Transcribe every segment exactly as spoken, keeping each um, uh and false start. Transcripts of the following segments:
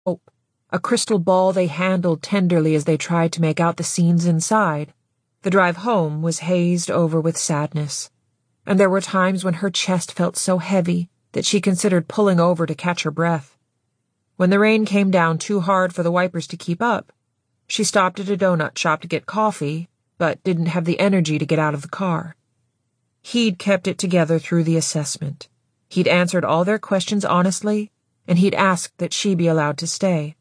hope, a crystal ball they handled tenderly as they tried to make out the scenes inside. The drive home was hazed over with sadness, and there were times when her chest felt so heavy that she considered pulling over to catch her breath. When the rain came down too hard for the wipers to keep up, she stopped at a donut shop to get coffee, but didn't have the energy to get out of the car. He'd kept it together through the assessment. He'd answered all their questions honestly, and he'd asked that she be allowed to stay.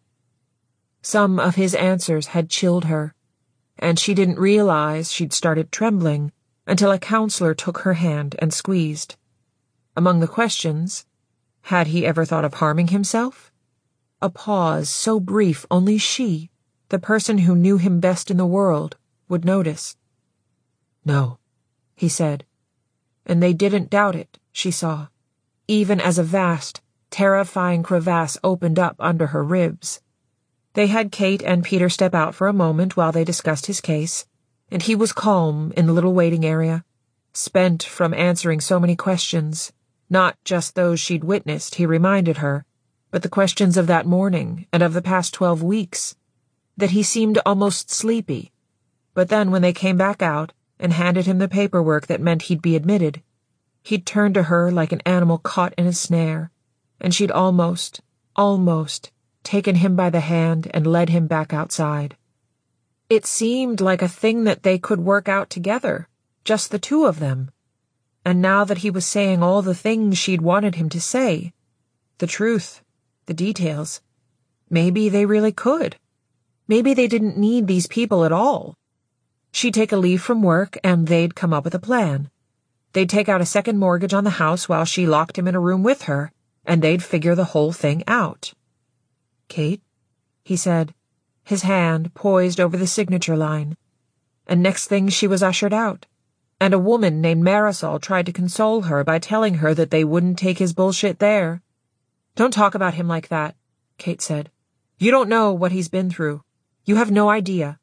Some of his answers had chilled her, and she didn't realize she'd started trembling until a counselor took her hand and squeezed. Among the questions, had he ever thought of harming himself? A pause so brief only she, the person who knew him best in the world, would notice. No, he said, and they didn't doubt it, she saw, even as a vast, terrifying crevasse opened up under her ribs. They had Kate and Peter step out for a moment while they discussed his case, and he was calm in the little waiting area, spent from answering so many questions, not just those she'd witnessed, he reminded her, but the questions of that morning and of the past twelve weeks, that he seemed almost sleepy. But then when they came back out and handed him the paperwork that meant he'd be admitted, he'd turned to her like an animal caught in a snare, and she'd almost, almost, taken him by the hand and led him back outside. It seemed like a thing that they could work out together, just the two of them. And now that he was saying all the things she'd wanted him to say, the truth, the details, maybe they really could. Maybe they didn't need these people at all. She'd take a leave from work and they'd come up with a plan. They'd take out a second mortgage on the house while she locked him in a room with her, and they'd figure the whole thing out. Kate, he said, his hand poised over the signature line. And next thing she was ushered out, and a woman named Marisol tried to console her by telling her that they wouldn't take his bullshit there. Don't talk about him like that, Kate said. You don't know what he's been through. You have no idea.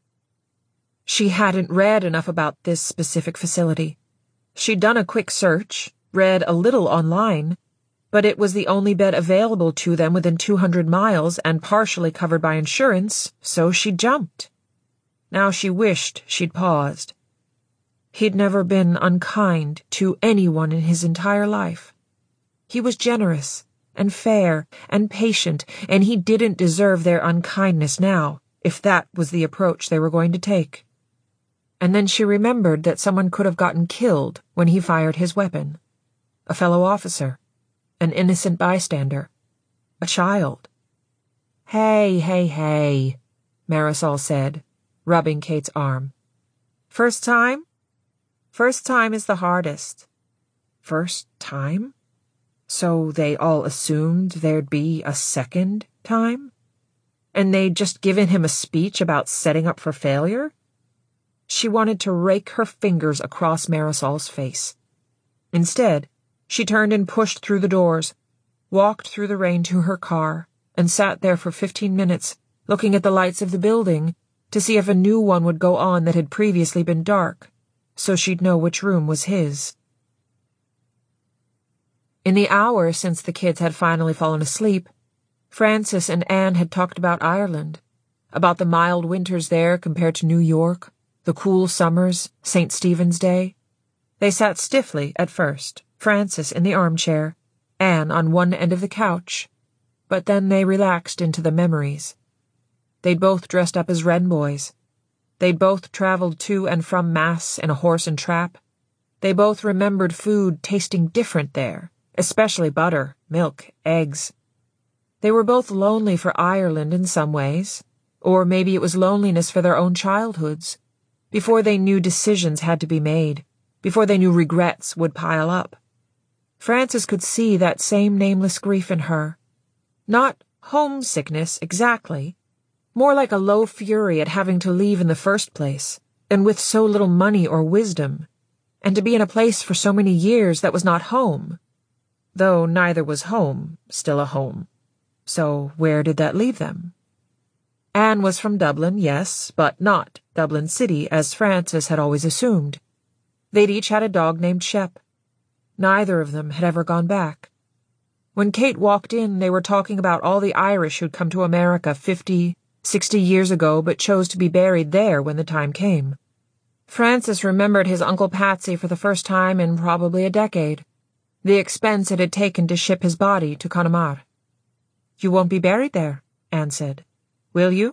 She hadn't read enough about this specific facility. She'd done a quick search, read a little online, but it was the only bed available to them within two hundred miles and partially covered by insurance, so she jumped. Now she wished she'd paused. He'd never been unkind to anyone in his entire life. He was generous and fair and patient, and he didn't deserve their unkindness now, if that was the approach they were going to take. And then she remembered that someone could have gotten killed when he fired his weapon. A fellow officer. An innocent bystander. A child. Hey, hey, hey, Marisol said, rubbing Kate's arm. First time? First time is the hardest. First time? So they all assumed there'd be a second time? And they'd just given him a speech about setting up for failure? She wanted to rake her fingers across Marisol's face. Instead, she turned and pushed through the doors, walked through the rain to her car, and sat there for fifteen minutes, looking at the lights of the building to see if a new one would go on that had previously been dark, so she'd know which room was his. In the hour since the kids had finally fallen asleep, Frances and Anne had talked about Ireland, about the mild winters there compared to New York, the cool summers, Saint Stephen's Day. They sat stiffly at first, Frances in the armchair, Anne on one end of the couch, but then they relaxed into the memories. They'd both dressed up as Wren boys. They'd both traveled to and from Mass in a horse and trap. They both remembered food tasting different there, especially butter, milk, eggs. They were both lonely for Ireland in some ways, or maybe it was loneliness for their own childhoods, before they knew decisions had to be made, before they knew regrets would pile up. Frances could see that same nameless grief in her. Not homesickness exactly, more like a low fury at having to leave in the first place, and with so little money or wisdom, and to be in a place for so many years that was not home. Though neither was home, still a home. So where did that leave them? Anne was from Dublin, yes, but not Dublin City, as Frances had always assumed. They'd each had a dog named Shep. Neither of them had ever gone back. When Kate walked in, they were talking about all the Irish who'd come to America fifty, sixty years ago but chose to be buried there when the time came. Francis remembered his Uncle Patsy for the first time in probably a decade. The expense it had taken to ship his body to Connemara. "You won't be buried there," Anne said. "Will you?"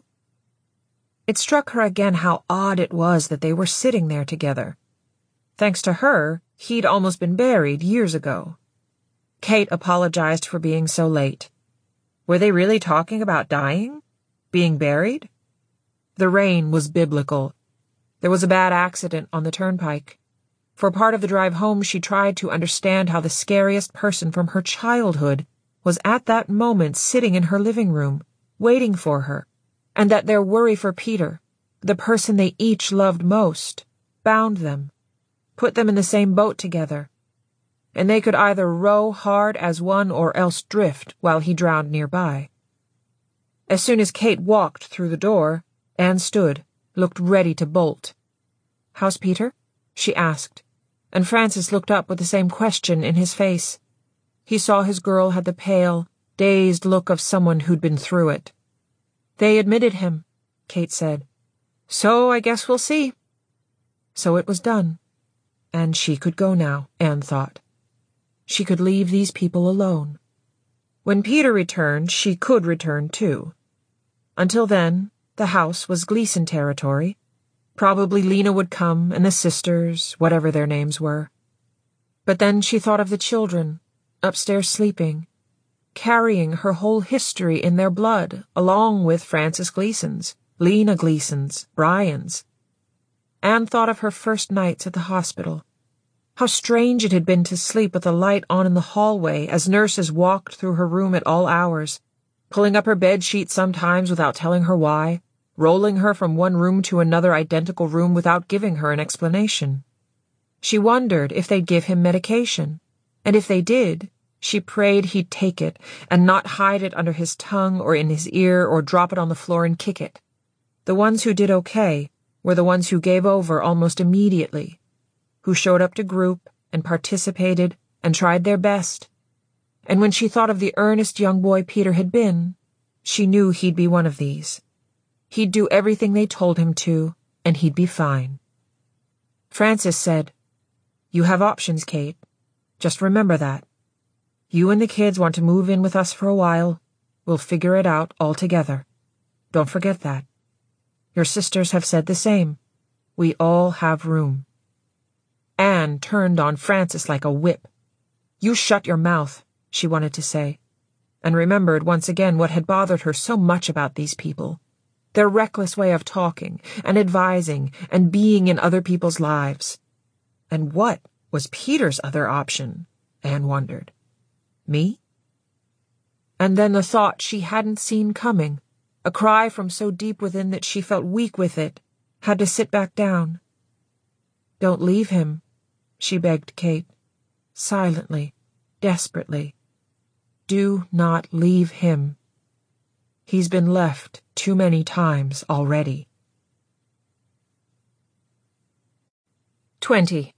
It struck her again how odd it was that they were sitting there together. Thanks to her, he'd almost been buried years ago. Kate apologized for being so late. Were they really talking about dying? Being buried? The rain was biblical. There was a bad accident on the turnpike. For part of the drive home, she tried to understand how the scariest person from her childhood was at that moment sitting in her living room, waiting for her, and that their worry for Peter, the person they each loved most, bound them, put them in the same boat together, and they could either row hard as one or else drift while he drowned nearby. As soon as Kate walked through the door, Anne stood, looked ready to bolt. "How's Peter?" she asked, and Francis looked up with the same question in his face. He saw his girl had the pale, dazed look of someone who'd been through it. "They admitted him," Kate said. "So I guess we'll see." So it was done, and she could go now, Anne thought. She could leave these people alone. When Peter returned, she could return too. Until then, the house was Gleason territory. Probably Lena would come, and the sisters, whatever their names were. But then she thought of the children, upstairs sleeping, carrying her whole history in their blood, along with Francis Gleason's, Lena Gleason's, Brian's. Anne thought of her first nights at the hospital. How strange it had been to sleep with the light on in the hallway as nurses walked through her room at all hours, pulling up her bedsheet sometimes without telling her why, rolling her from one room to another identical room without giving her an explanation. She wondered if they'd give him medication, and if they did, she prayed he'd take it and not hide it under his tongue or in his ear or drop it on the floor and kick it. The ones who did okay were the ones who gave over almost immediately, who showed up to group and participated and tried their best. And when she thought of the earnest young boy Peter had been, she knew he'd be one of these. He'd do everything they told him to, and he'd be fine. Francis said, "You have options, Kate. Just remember that. You and the kids want to move in with us for a while. We'll figure it out all together. Don't forget that. Your sisters have said the same. We all have room." Anne turned on Francis like a whip. "You shut your mouth," she wanted to say, and remembered once again what had bothered her so much about these people. Their reckless way of talking and advising and being in other people's lives. And what was Peter's other option, Anne wondered. Me? And then the thought she hadn't seen coming, a cry from so deep within that she felt weak with it, had to sit back down. "Don't leave him," she begged Kate, silently, desperately. "Do not leave him. He's been left too many times already." Twenty.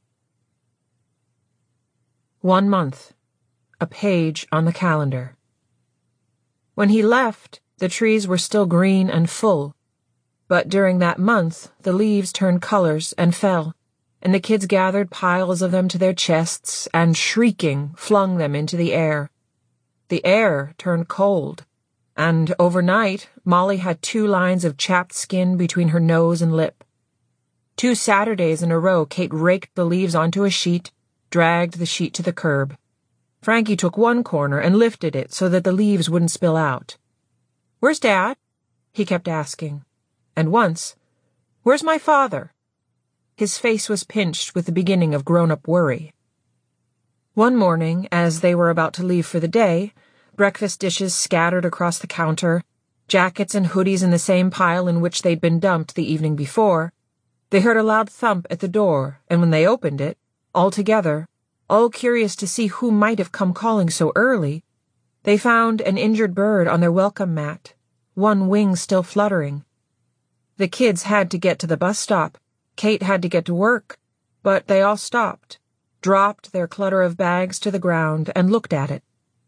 One month. A page on the calendar. When he left, the trees were still green and full, but during that month the leaves turned colors and fell, and the kids gathered piles of them to their chests and, shrieking, flung them into the air. The air turned cold, and overnight Molly had two lines of chapped skin between her nose and lip. Two Saturdays in a row Kate raked the leaves onto a sheet, dragged the sheet to the curb. Frankie took one corner and lifted it so that the leaves wouldn't spill out. "Where's Dad?" he kept asking. And once, "Where's my father?" His face was pinched with the beginning of grown-up worry. One morning, as they were about to leave for the day, breakfast dishes scattered across the counter, jackets and hoodies in the same pile in which they'd been dumped the evening before, they heard a loud thump at the door, and when they opened it, all together, all curious to see who might have come calling so early, they found an injured bird on their welcome mat, one wing still fluttering. The kids had to get to the bus stop, Kate had to get to work, but they all stopped, dropped their clutter of bags to the ground, and looked at it.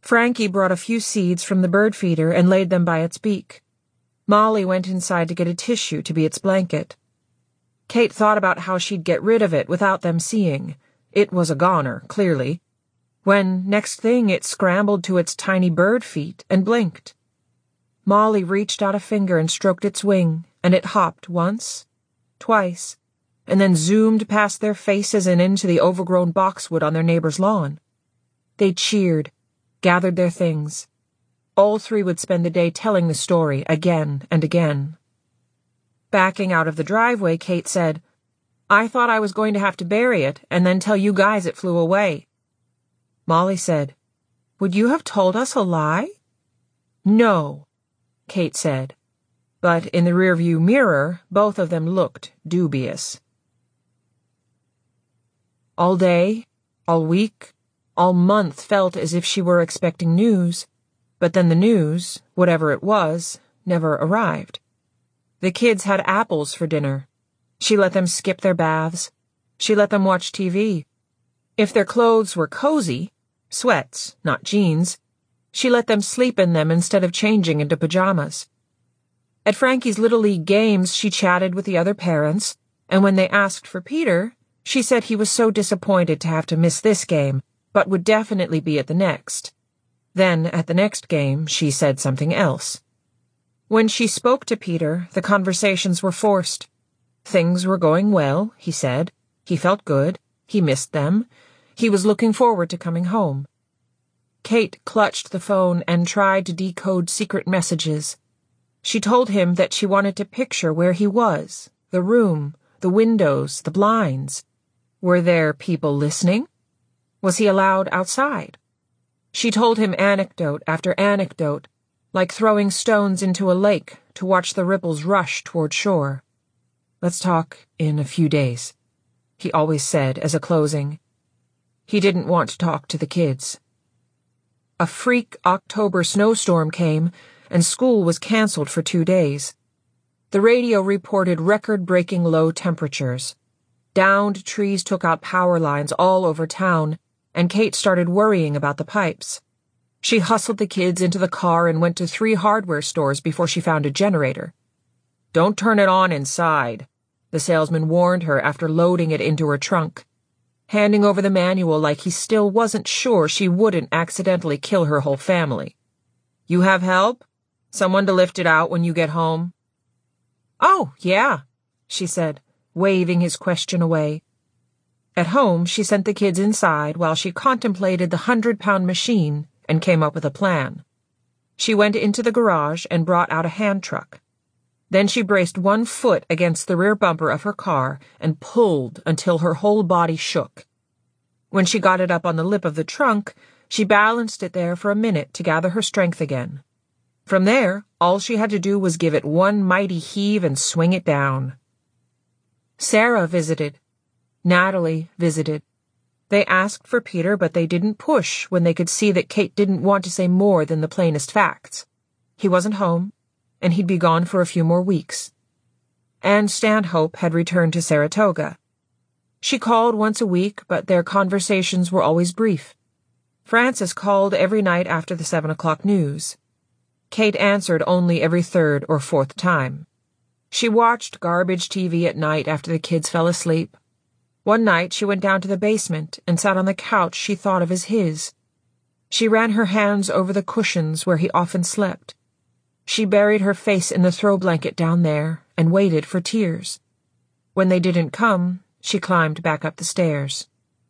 Frankie brought a few seeds from the bird feeder and laid them by its beak. Molly went inside to get a tissue to be its blanket. Kate thought about how she'd get rid of it without them seeing. It was a goner, clearly. When, next thing, it scrambled to its tiny bird feet and blinked. Molly reached out a finger and stroked its wing, and it hopped once, twice, and then zoomed past their faces and into the overgrown boxwood on their neighbor's lawn. They cheered, gathered their things. All three would spend the day telling the story again and again. Backing out of the driveway, Kate said, "I thought I was going to have to bury it and then tell you guys it flew away." Molly said, "Would you have told us a lie?" "No," Kate said, but in the rearview mirror, both of them looked dubious. All day, all week, all month felt as if she were expecting news, but then the news, whatever it was, never arrived. The kids had apples for dinner. She let them skip their baths. She let them watch T V. If their clothes were cozy, sweats, not jeans, she let them sleep in them instead of changing into pajamas. At Frankie's Little League games, she chatted with the other parents, and when they asked for Peter, she said he was so disappointed to have to miss this game, but would definitely be at the next. Then, at the next game, she said something else. When she spoke to Peter, the conversations were forced. Things were going well, he said. He felt good. He missed them. He was looking forward to coming home. Kate clutched the phone and tried to decode secret messages. She told him that she wanted to picture where he was, the room, the windows, the blinds. Were there people listening? Was he allowed outside? She told him anecdote after anecdote, like throwing stones into a lake to watch the ripples rush toward shore. "Let's talk in a few days," he always said as a closing. He didn't want to talk to the kids. A freak October snowstorm came, and school was canceled for two days. The radio reported record-breaking low temperatures. Downed trees took out power lines all over town, and Kate started worrying about the pipes. She hustled the kids into the car and went to three hardware stores before she found a generator. "Don't turn it on inside," the salesman warned her after loading it into her trunk, handing over the manual like he still wasn't sure she wouldn't accidentally kill her whole family. "You have help? Someone to lift it out when you get home?" "Oh, yeah," she said, waving his question away. At home, she sent the kids inside while she contemplated the hundred-pound machine and came up with a plan. She went into the garage and brought out a hand truck. Then she braced one foot against the rear bumper of her car and pulled until her whole body shook. When she got it up on the lip of the trunk, she balanced it there for a minute to gather her strength again. From there, all she had to do was give it one mighty heave and swing it down. Sarah visited. Natalie visited. They asked for Peter, but they didn't push when they could see that Kate didn't want to say more than the plainest facts. He wasn't home, and he'd be gone for a few more weeks. Anne Stanhope had returned to Saratoga. She called once a week, but their conversations were always brief. Frances called every night after the seven o'clock news. Kate answered only every third or fourth time. She watched garbage T V at night after the kids fell asleep. One night she went down to the basement and sat on the couch she thought of as his. She ran her hands over the cushions where he often slept. She buried her face in the throw blanket down there and waited for tears. When they didn't come, she climbed back up the stairs.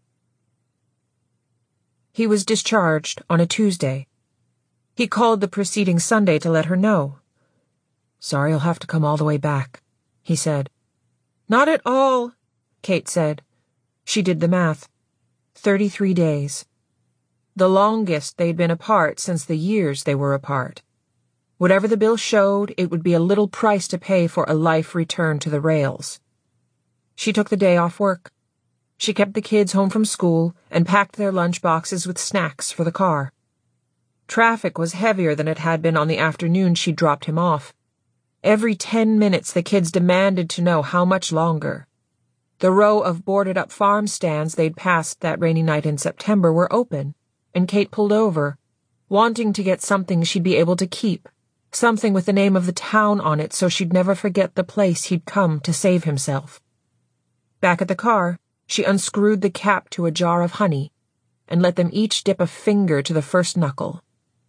He was discharged on a Tuesday. He called the preceding Sunday to let her know. "Sorry I'll have to come all the way back," he said. "Not at all," Kate said. She did the math. Thirty-three days. The longest they'd been apart since the years they were apart. Whatever the bill showed, it would be a little price to pay for a life returned to the rails. She took the day off work. She kept the kids home from school and packed their lunch boxes with snacks for the car. Traffic was heavier than it had been on the afternoon she dropped him off. Every ten minutes the kids demanded to know how much longer. The row of boarded-up farm stands they'd passed that rainy night in September were open, and Kate pulled over, wanting to get something she'd be able to keep, something with the name of the town on it so she'd never forget the place he'd come to save himself. Back at the car, she unscrewed the cap to a jar of honey and let them each dip a finger to the first knuckle.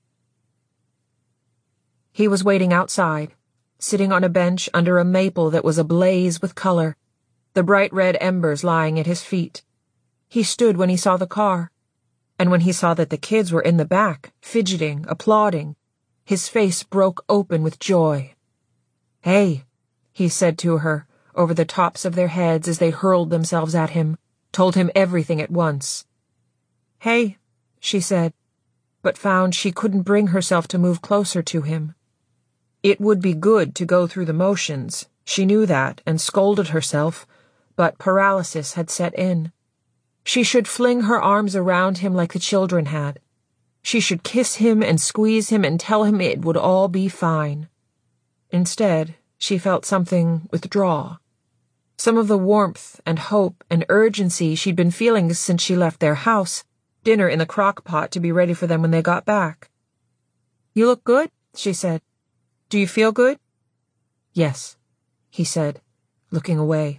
He was waiting outside, sitting on a bench under a maple that was ablaze with color, the bright red embers lying at his feet. He stood when he saw the car, and when he saw that the kids were in the back, fidgeting, applauding, his face broke open with joy. "Hey," he said to her, over the tops of their heads as they hurled themselves at him, told him everything at once. "Hey," she said, but found she couldn't bring herself to move closer to him. It would be good to go through the motions, she knew that, and scolded herself, but paralysis had set in. She should fling her arms around him like the children had. She should kiss him and squeeze him and tell him it would all be fine. Instead, she felt something withdraw. Some of the warmth and hope and urgency she'd been feeling since she left their house, dinner in the crock pot to be ready for them when they got back. "You look good," she said. "Do you feel good?" "Yes," he said, looking away.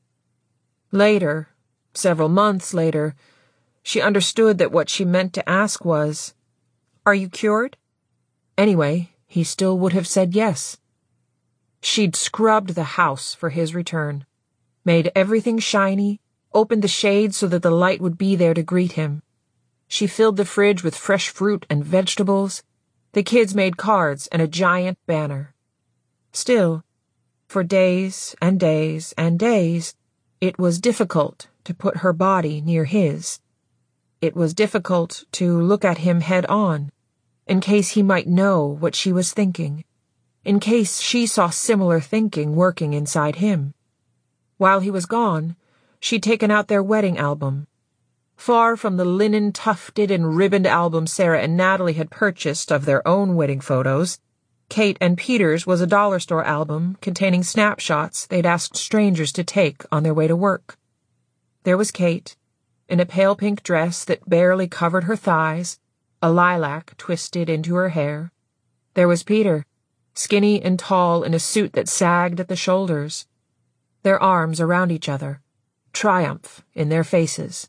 Later, several months later, she understood that what she meant to ask was, "Are you cured?" Anyway, he still would have said yes. She'd scrubbed the house for his return, made everything shiny, opened the shades so that the light would be there to greet him. She filled the fridge with fresh fruit and vegetables. The kids made cards and a giant banner. Still, for days and days and days, it was difficult to put her body near his. It was difficult to look at him head on, in case he might know what she was thinking, in case she saw similar thinking working inside him. While he was gone, she'd taken out their wedding album. Far from the linen tufted and ribboned album Sarah and Natalie had purchased of their own wedding photos, Kate and Peter's was a dollar store album containing snapshots they'd asked strangers to take on their way to work. There was Kate, in a pale pink dress that barely covered her thighs, a lilac twisted into her hair. There was Peter, skinny and tall in a suit that sagged at the shoulders. Their arms around each other, triumph in their faces.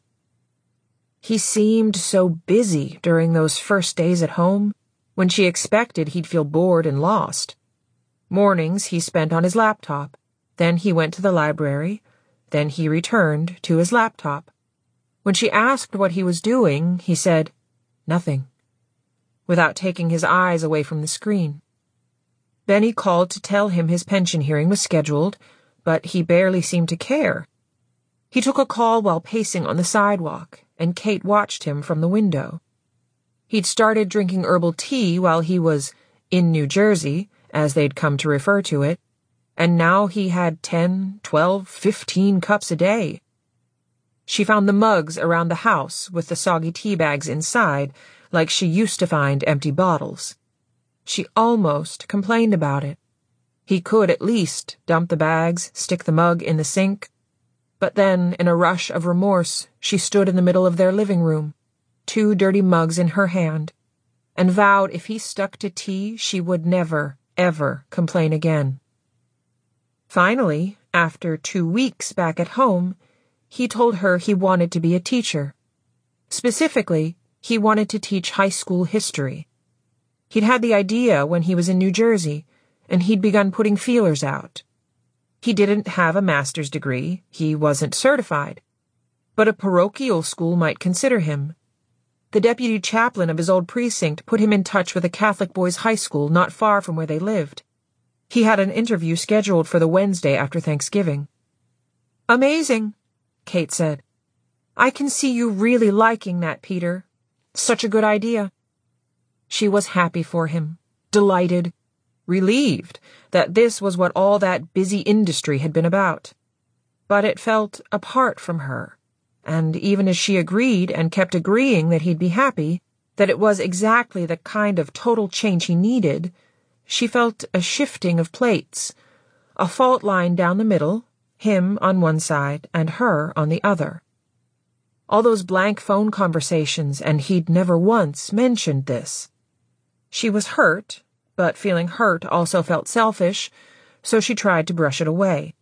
He seemed so busy during those first days at home, when she expected he'd feel bored and lost. Mornings he spent on his laptop, then he went to the library, then he returned to his laptop. When she asked what he was doing, he said, "Nothing," without taking his eyes away from the screen. Benny called to tell him his pension hearing was scheduled, but he barely seemed to care. He took a call while pacing on the sidewalk, and Kate watched him from the window. He'd started drinking herbal tea while he was in New Jersey, as they'd come to refer to it, and now he had ten, twelve, fifteen cups a day. She found the mugs around the house with the soggy tea bags inside, like she used to find empty bottles. She almost complained about it. He could at least dump the bags, stick the mug in the sink. But then, in a rush of remorse, she stood in the middle of their living room, two dirty mugs in her hand, and vowed if he stuck to tea, she would never, ever complain again. Finally, after two weeks back at home, he told her he wanted to be a teacher. Specifically, he wanted to teach high school history. He'd had the idea when he was in New Jersey, and he'd begun putting feelers out. He didn't have a master's degree, he wasn't certified, but a parochial school might consider him. The deputy chaplain of his old precinct put him in touch with a Catholic boys' high school not far from where they lived. He had an interview scheduled for the Wednesday after Thanksgiving. "Amazing," Kate said. "I can see you really liking that, Peter. Such a good idea." She was happy for him, delighted, relieved that this was what all that busy industry had been about. But it felt apart from her, and even as she agreed and kept agreeing that he'd be happy, that it was exactly the kind of total change he needed, she felt a shifting of plates, a fault line down the middle, him on one side and her on the other. All those blank phone conversations, and he'd never once mentioned this. She was hurt, but feeling hurt also felt selfish, so she tried to brush it away.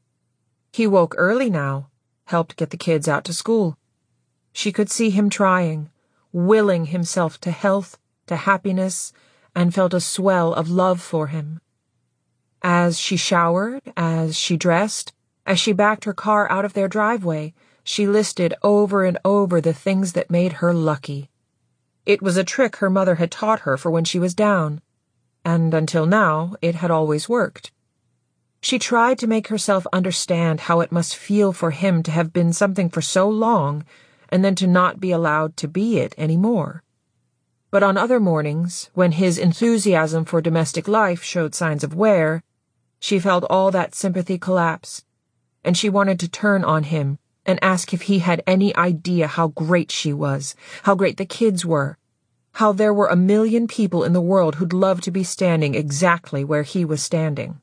He woke early now, helped get the kids out to school. She could see him trying, willing himself to health, to happiness, and felt a swell of love for him. As she showered, as she dressed, as she backed her car out of their driveway, she listed over and over the things that made her lucky. It was a trick her mother had taught her for when she was down, and until now it had always worked. She tried to make herself understand how it must feel for him to have been something for so long and then to not be allowed to be it anymore. But on other mornings, when his enthusiasm for domestic life showed signs of wear, she felt all that sympathy collapse, and she wanted to turn on him and ask if he had any idea how great she was, how great the kids were, how there were a million people in the world who'd love to be standing exactly where he was standing.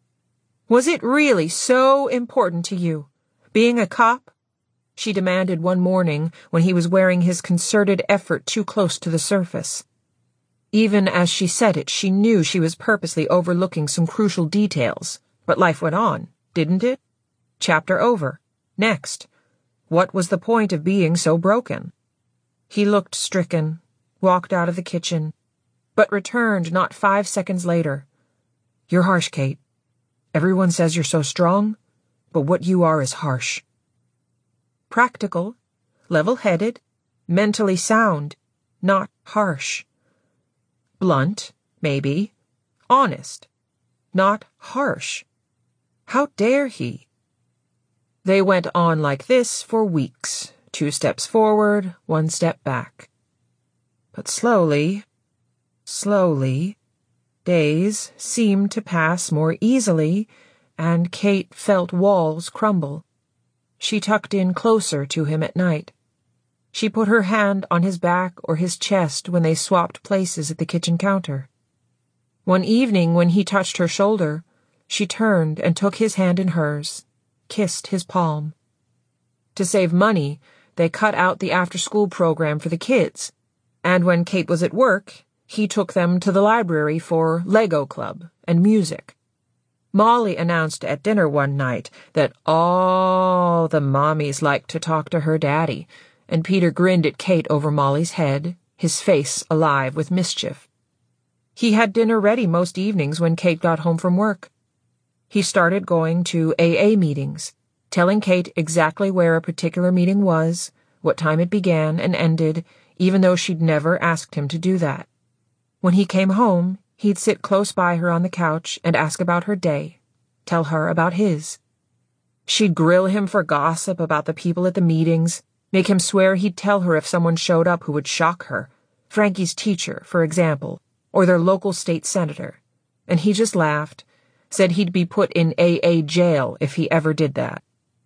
Was it really so important to you, being a cop? She demanded one morning when he was wearing his concerted effort too close to the surface. Even as she said it, she knew she was purposely overlooking some crucial details, but life went on, didn't it? Chapter over. Next. What was the point of being so broken? He looked stricken, walked out of the kitchen, but returned not five seconds later. You're harsh, Kate. Everyone says you're so strong, but what you are is harsh. Practical, level-headed, mentally sound, not harsh. Blunt, maybe. Honest, not harsh. How dare he? They went on like this for weeks, two steps forward, one step back. But slowly, slowly, days seemed to pass more easily, and Kate felt walls crumble. She tucked in closer to him at night. She put her hand on his back or his chest when they swapped places at the kitchen counter. One evening when he touched her shoulder, she turned and took his hand in hers, kissed his palm. To save money, they cut out the after-school program for the kids, and when Kate was at work, he took them to the library for Lego Club and music. Molly announced at dinner one night that all the mommies liked to talk to her daddy, and Peter grinned at Kate over Molly's head, his face alive with mischief. He had dinner ready most evenings when Kate got home from work. He started going to A A meetings, telling Kate exactly where a particular meeting was, what time it began and ended, even though she'd never asked him to do that. When he came home, he'd sit close by her on the couch and ask about her day, tell her about his. She'd grill him for gossip about the people at the meetings, make him swear he'd tell her if someone showed up who would shock her, Frankie's teacher, for example, or their local state senator, and he just laughed, said he'd be put in A A jail if he ever did that.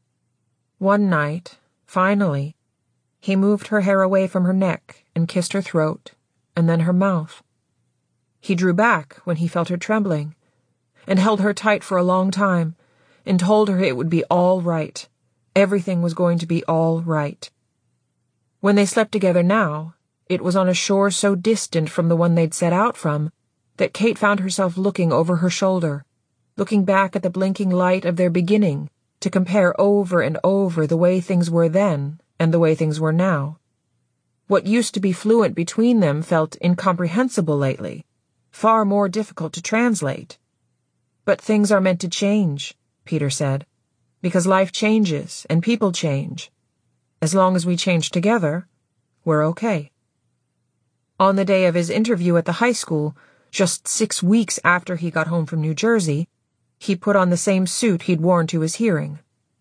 One night, finally, he moved her hair away from her neck and kissed her throat, and then her mouth. He drew back when he felt her trembling, and held her tight for a long time, and told her it would be all right. Everything was going to be all right. When they slept together now, it was on a shore so distant from the one they'd set out from that Kate found herself looking over her shoulder, looking back at the blinking light of their beginning to compare over and over the way things were then and the way things were now. What used to be fluent between them felt incomprehensible lately, far more difficult to translate. But things are meant to change, Peter said, because life changes and people change. As long as we change together, we're okay. On the day of his interview at the high school, just six weeks after he got home from New Jersey, he put on the same suit he'd worn to his hearing.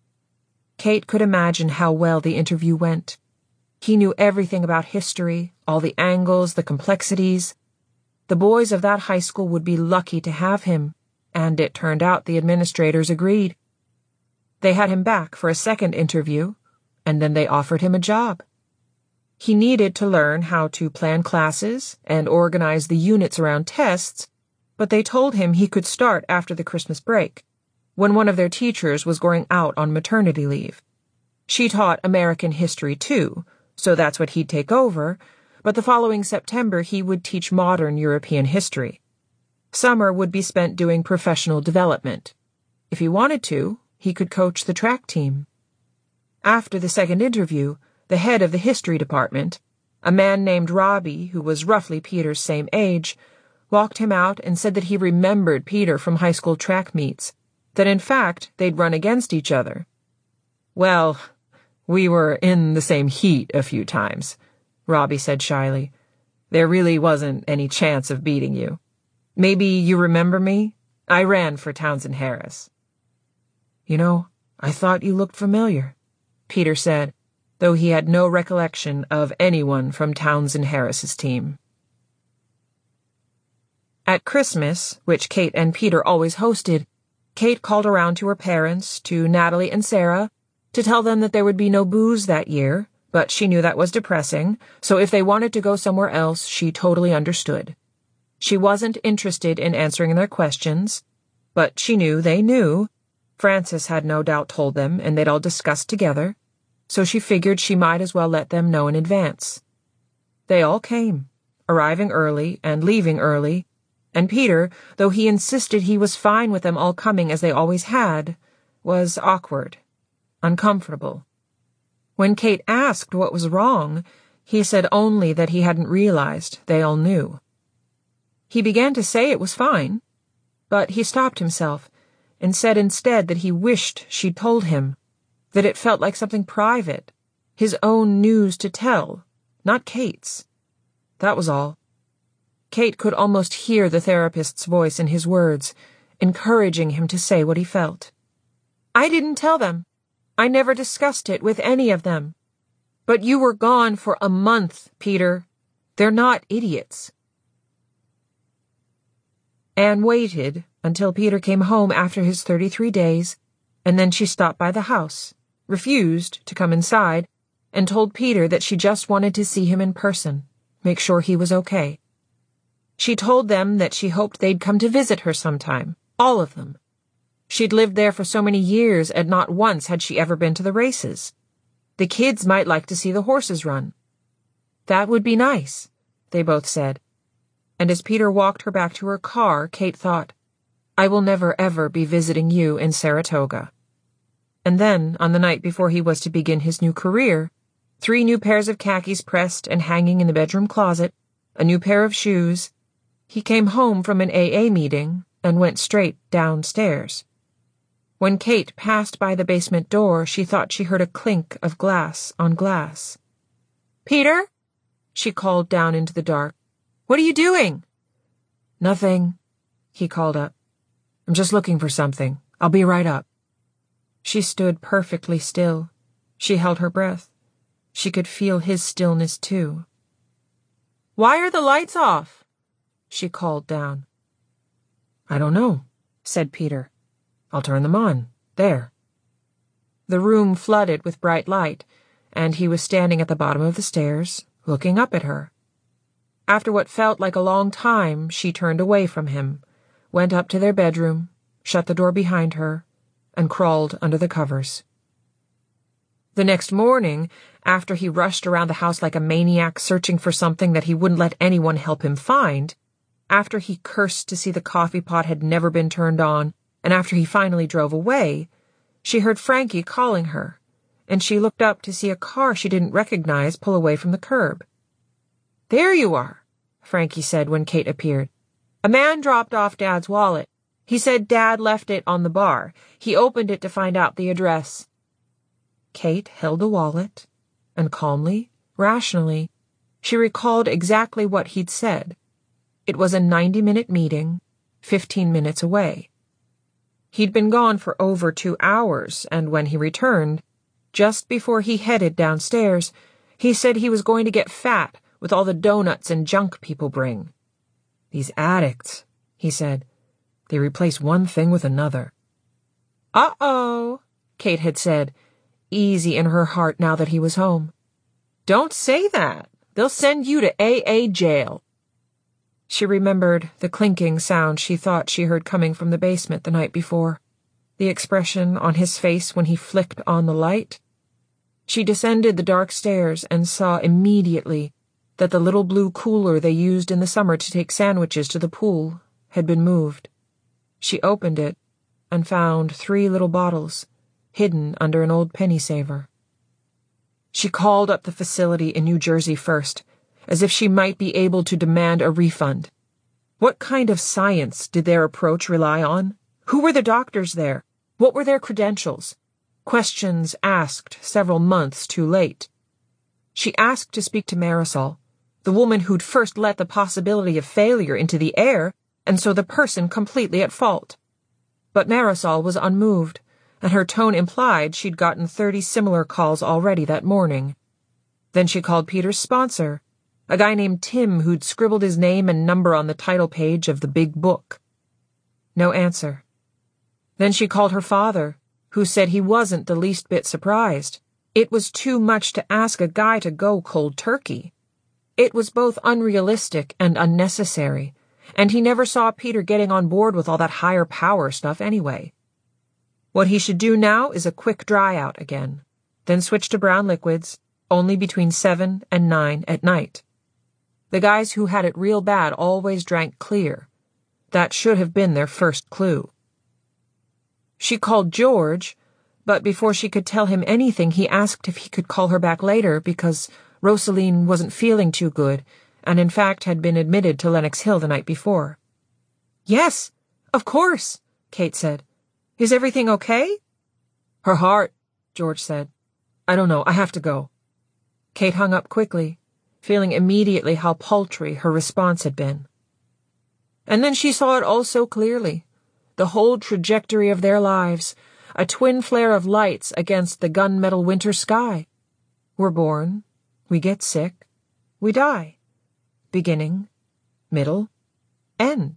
Kate could imagine how well the interview went. He knew everything about history, all the angles, the complexities. The boys of that high school would be lucky to have him, and it turned out the administrators agreed. They had him back for a second interview, and then they offered him a job. He needed to learn how to plan classes and organize the units around tests, but they told him he could start after the Christmas break, when one of their teachers was going out on maternity leave. She taught American history too, so that's what he'd take over, but the following September he would teach modern European history. Summer would be spent doing professional development. If he wanted to, he could coach the track team. After the second interview, the head of the history department, a man named Robbie, who was roughly Peter's same age, walked him out and said that he remembered Peter from high school track meets, that in fact they'd run against each other. "Well, we were in the same heat a few times," Robbie said shyly. "There really wasn't any chance of beating you. Maybe you remember me? I ran for Townsend Harris." "You know, I thought you looked familiar," Peter said, though he had no recollection of anyone from Townsend Harris's team. At Christmas, which Kate and Peter always hosted, Kate called around to her parents, to Natalie and Sarah, to tell them that there would be no booze that year, but she knew that was depressing, so if they wanted to go somewhere else, she totally understood. She wasn't interested in answering their questions, but she knew they knew. Frances had no doubt told them, and they'd all discussed together, so she figured she might as well let them know in advance. They all came, arriving early and leaving early, and Peter, though he insisted he was fine with them all coming as they always had, was awkward, uncomfortable. When Kate asked what was wrong, he said only that he hadn't realized they all knew. He began to say it was fine, but he stopped himself and said instead that he wished she'd told him, that it felt like something private, his own news to tell, not Kate's. That was all. Kate could almost hear the therapist's voice in his words, encouraging him to say what he felt. "I didn't tell them. I never discussed it with any of them. But you were gone for a month, Peter. They're not idiots." Anne waited until Peter came home after his thirty-three days, and then she stopped by the house, refused to come inside, and told Peter that she just wanted to see him in person, make sure he was okay. She told them that she hoped they'd come to visit her sometime, all of them. She'd lived there for so many years, and not once had she ever been to the races. The kids might like to see the horses run. That would be nice, they both said. And as Peter walked her back to her car, Kate thought, "I will never ever be visiting you in Saratoga." And then, on the night before he was to begin his new career, three new pairs of khakis pressed and hanging in the bedroom closet, a new pair of shoes, he came home from an A A meeting and went straight downstairs. When Kate passed by the basement door, she thought she heard a clink of glass on glass. "Peter?" she called down into the dark. "What are you doing?" "Nothing," he called up. "I'm just looking for something. I'll be right up." She stood perfectly still. She held her breath. She could feel his stillness, too. "Why are the lights off?" she called down. "I don't know," said Peter. "I'll turn them on. There." The room flooded with bright light, and he was standing at the bottom of the stairs, looking up at her. After what felt like a long time, she turned away from him, went up to their bedroom, shut the door behind her, and crawled under the covers. The next morning, after he rushed around the house like a maniac searching for something that he wouldn't let anyone help him find, after he cursed to see the coffee pot had never been turned on, and after he finally drove away, she heard Frankie calling her, and she looked up to see a car she didn't recognize pull away from the curb. "There you are," Frankie said when Kate appeared. "A man dropped off Dad's wallet. He said Dad left it on the bar. He opened it to find out the address." Kate held the wallet, and calmly, rationally, she recalled exactly what he'd said. It was a ninety-minute meeting, fifteen minutes away. He'd been gone for over two hours, and when he returned, just before he headed downstairs, he said he was going to get fat with all the donuts and junk people bring. "These addicts," he said. "They replace one thing with another." "Uh-oh," Kate had said, easy in her heart now that he was home. "Don't say that. They'll send you to A A jail." She remembered the clinking sound she thought she heard coming from the basement the night before, the expression on his face when he flicked on the light. She descended the dark stairs and saw immediately that the little blue cooler they used in the summer to take sandwiches to the pool had been moved. She opened it and found three little bottles, hidden under an old penny saver. She called up the facility in New Jersey first, as if she might be able to demand a refund. What kind of science did their approach rely on? Who were the doctors there? What were their credentials? Questions asked several months too late. She asked to speak to Marisol, the woman who'd first let the possibility of failure into the air, and so the person completely at fault. But Marisol was unmoved, and her tone implied she'd gotten thirty similar calls already that morning. Then she called Peter's sponsor, a guy named Tim who'd scribbled his name and number on the title page of the big book. No answer. Then she called her father, who said he wasn't the least bit surprised. It was too much to ask a guy to go cold turkey. It was both unrealistic and unnecessary, and he never saw Peter getting on board with all that higher power stuff anyway. What he should do now is a quick dry out again, then switch to brown liquids, only between seven and nine at night. The guys who had it real bad always drank clear. That should have been their first clue. She called George, but before she could tell him anything, he asked if he could call her back later because Rosaline wasn't feeling too good and in fact had been admitted to Lenox Hill the night before. Yes, of course, Kate said. Is everything okay? Her heart, George said. I don't know, I have to go. Kate hung up quickly, feeling immediately how paltry her response had been. And then she saw it all so clearly, the whole trajectory of their lives, a twin flare of lights against the gunmetal winter sky. We're born, we get sick, we die. Beginning, middle, end.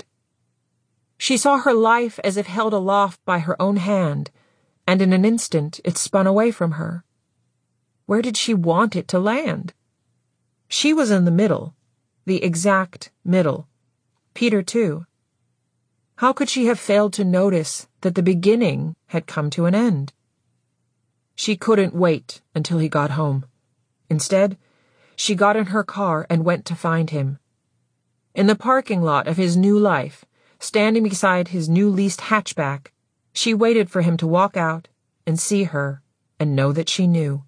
She saw her life as if held aloft by her own hand, and in an instant it spun away from her. Where did she want it to land? She was in the middle, the exact middle. Peter, too. How could she have failed to notice that the beginning had come to an end? She couldn't wait until he got home. Instead, she got in her car and went to find him. In the parking lot of his new life, standing beside his new leased hatchback, she waited for him to walk out and see her and know that she knew.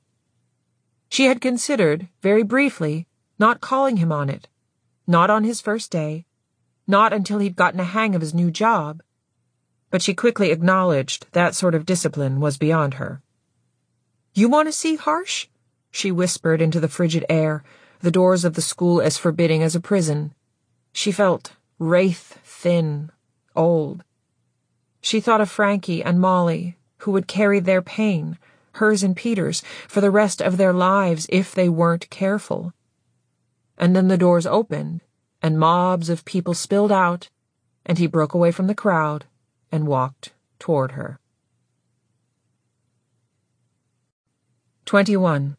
She had considered, very briefly, not calling him on it, not on his first day, not until he'd gotten a hang of his new job, but she quickly acknowledged that sort of discipline was beyond her. You want to see Harsh? She whispered into the frigid air, the doors of the school as forbidding as a prison. She felt wraith-thin, old. She thought of Frankie and Molly, who would carry their pain, hers and Peter's, for the rest of their lives if they weren't careful. And then the doors opened, and mobs of people spilled out, and he broke away from the crowd and walked toward her. Twenty-one.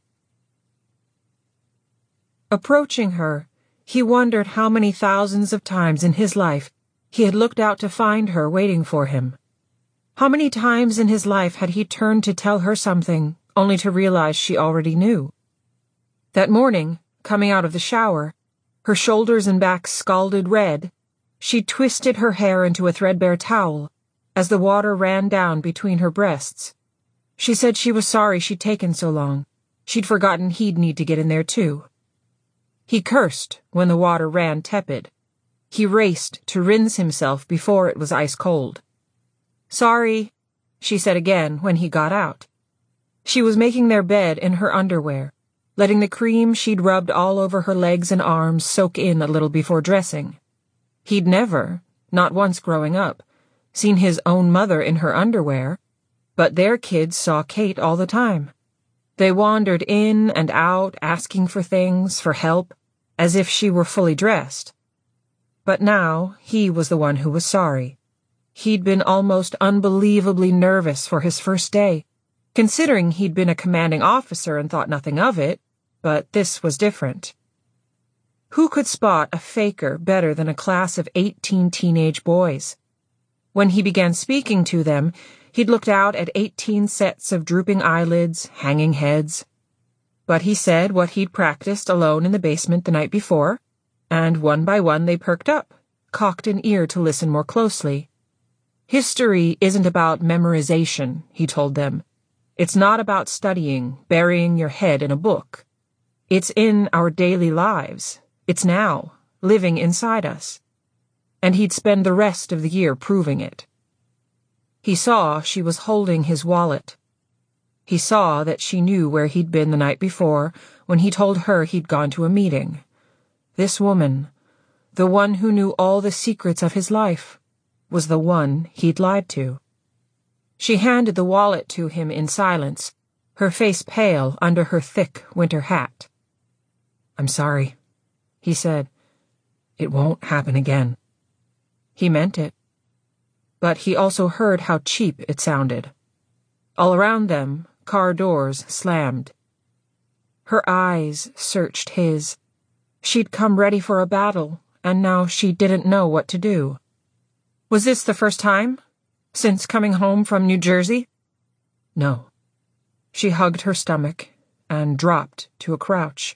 Approaching her, he wondered how many thousands of times in his life he had looked out to find her waiting for him. How many times in his life had he turned to tell her something, only to realize she already knew? That morning, coming out of the shower, her shoulders and back scalded red, she twisted her hair into a threadbare towel as the water ran down between her breasts. She said she was sorry she'd taken so long. She'd forgotten he'd need to get in there too. He cursed when the water ran tepid. He raced to rinse himself before it was ice cold. Sorry, she said again when he got out. She was making their bed in her underwear, letting the cream she'd rubbed all over her legs and arms soak in a little before dressing. He'd never, not once growing up, seen his own mother in her underwear, but their kids saw Kate all the time. They wandered in and out, asking for things, for help, as if she were fully dressed. But now he was the one who was sorry. He'd been almost unbelievably nervous for his first day, considering he'd been a commanding officer and thought nothing of it, but this was different. Who could spot a faker better than a class of eighteen teenage boys? When he began speaking to them, he'd looked out at eighteen sets of drooping eyelids, hanging heads. But he said what he'd practiced alone in the basement the night before, and one by one they perked up, cocked an ear to listen more closely. History isn't about memorization, he told them. It's not about studying, burying your head in a book. It's in our daily lives. It's now, living inside us. And he'd spend the rest of the year proving it. He saw she was holding his wallet. He saw that she knew where he'd been the night before when he told her he'd gone to a meeting. This woman, the one who knew all the secrets of his life, was the one he'd lied to. She handed the wallet to him in silence, her face pale under her thick winter hat. "I'm sorry," he said. "It won't happen again." He meant it. But he also heard how cheap it sounded. All around them, car doors slammed. Her eyes searched his. She'd come ready for a battle, and now she didn't know what to do. Was this the first time? Since coming home from New Jersey? No. She hugged her stomach and dropped to a crouch.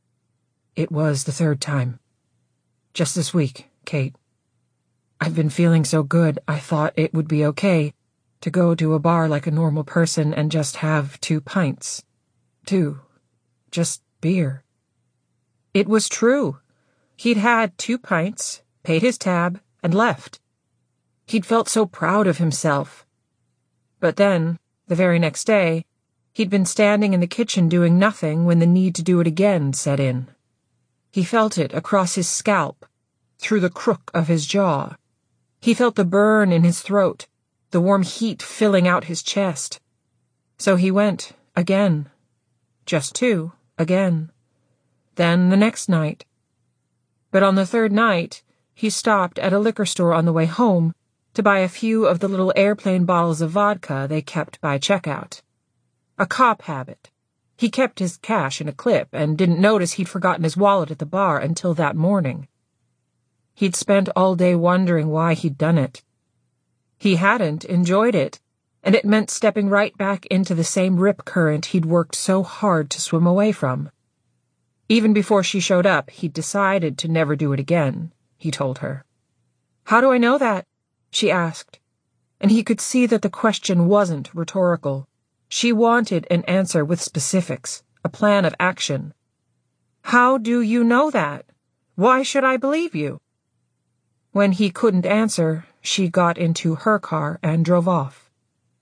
It was the third time. Just this week, Kate. I've been feeling so good I thought it would be okay to go to a bar like a normal person and just have two pints. Two. Just beer. It was true. He'd had two pints, paid his tab, and left. He'd felt so proud of himself. But then, the very next day, he'd been standing in the kitchen doing nothing when the need to do it again set in. He felt it across his scalp, through the crook of his jaw. He felt the burn in his throat, the warm heat filling out his chest. So he went, again. Just two, again. Then the next night. But on the third night, he stopped at a liquor store on the way home to buy a few of the little airplane bottles of vodka they kept by checkout. A cop habit. He kept his cash in a clip and didn't notice he'd forgotten his wallet at the bar until that morning. He'd spent all day wondering why he'd done it. He hadn't enjoyed it, and it meant stepping right back into the same rip current he'd worked so hard to swim away from. Even before she showed up, he'd decided to never do it again, he told her. "How do I know that?" she asked, and he could see that the question wasn't rhetorical. She wanted an answer with specifics, a plan of action. "How do you know that? Why should I believe you?" When he couldn't answer, she got into her car and drove off.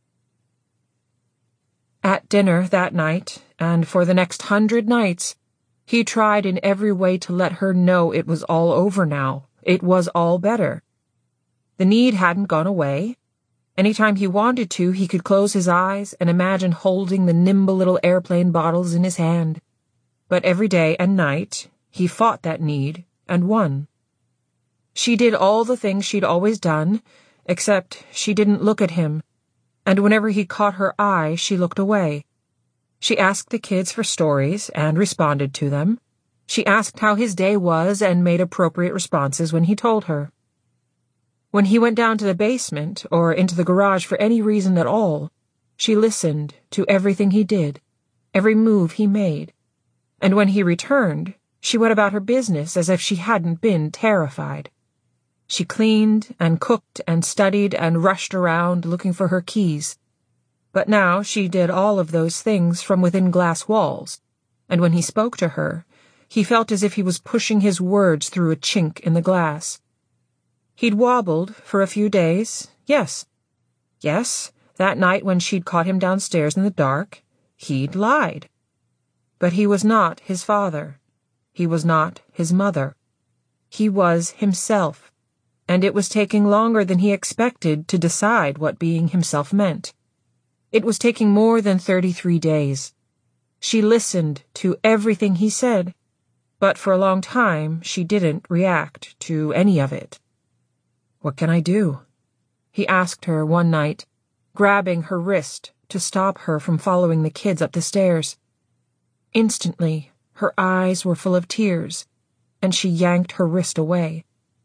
At dinner that night, and for the next hundred nights, he tried in every way to let her know it was all over now. It was all better. The need hadn't gone away. Anytime he wanted to, he could close his eyes and imagine holding the nimble little airplane bottles in his hand. But every day and night, he fought that need and won. She did all the things she'd always done, except she didn't look at him, and whenever he caught her eye, she looked away. She asked the kids for stories and responded to them. She asked how his day was and made appropriate responses when he told her. When he went down to the basement or into the garage for any reason at all, she listened to everything he did, every move he made. And when he returned, she went about her business as if she hadn't been terrified. She cleaned and cooked and studied and rushed around looking for her keys. But now she did all of those things from within glass walls, and when he spoke to her, he felt as if he was pushing his words through a chink in the glass. He'd wobbled for a few days, yes. Yes, that night when she'd caught him downstairs in the dark, he'd lied. But he was not his father. He was not his mother. He was himself, and it was taking longer than he expected to decide what being himself meant. It was taking more than thirty-three days. She listened to everything he said, but for a long time she didn't react to any of it. "What can I do?" he asked her one night, grabbing her wrist to stop her from following the kids up the stairs. Instantly, her eyes were full of tears, and she yanked her wrist away.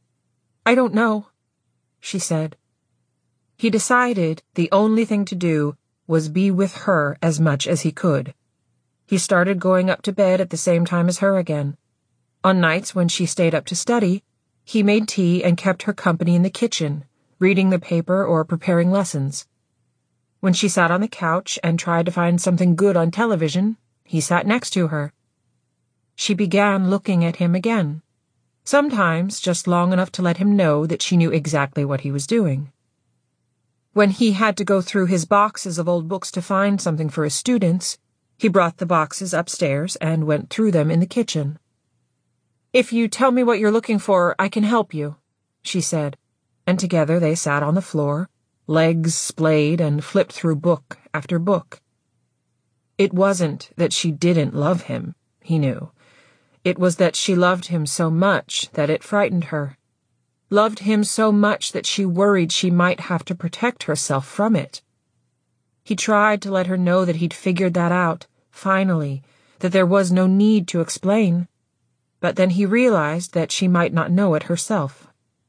"I don't know," she said. He decided the only thing to do was be with her as much as he could. He started going up to bed at the same time as her again. On nights when she stayed up to study, he made tea and kept her company in the kitchen, reading the paper or preparing lessons. When she sat on the couch and tried to find something good on television, he sat next to her. She began looking at him again, sometimes just long enough to let him know that she knew exactly what he was doing. When he had to go through his boxes of old books to find something for his students, he brought the boxes upstairs and went through them in the kitchen. "If you tell me what you're looking for, I can help you," she said, and together they sat on the floor, legs splayed, and flipped through book after book. It wasn't that she didn't love him, he knew. It was that she loved him so much that it frightened her. Loved him so much that she worried she might have to protect herself from it. He tried to let her know that he'd figured that out, finally, that there was no need to explain. But then he realized that she might not know it herself.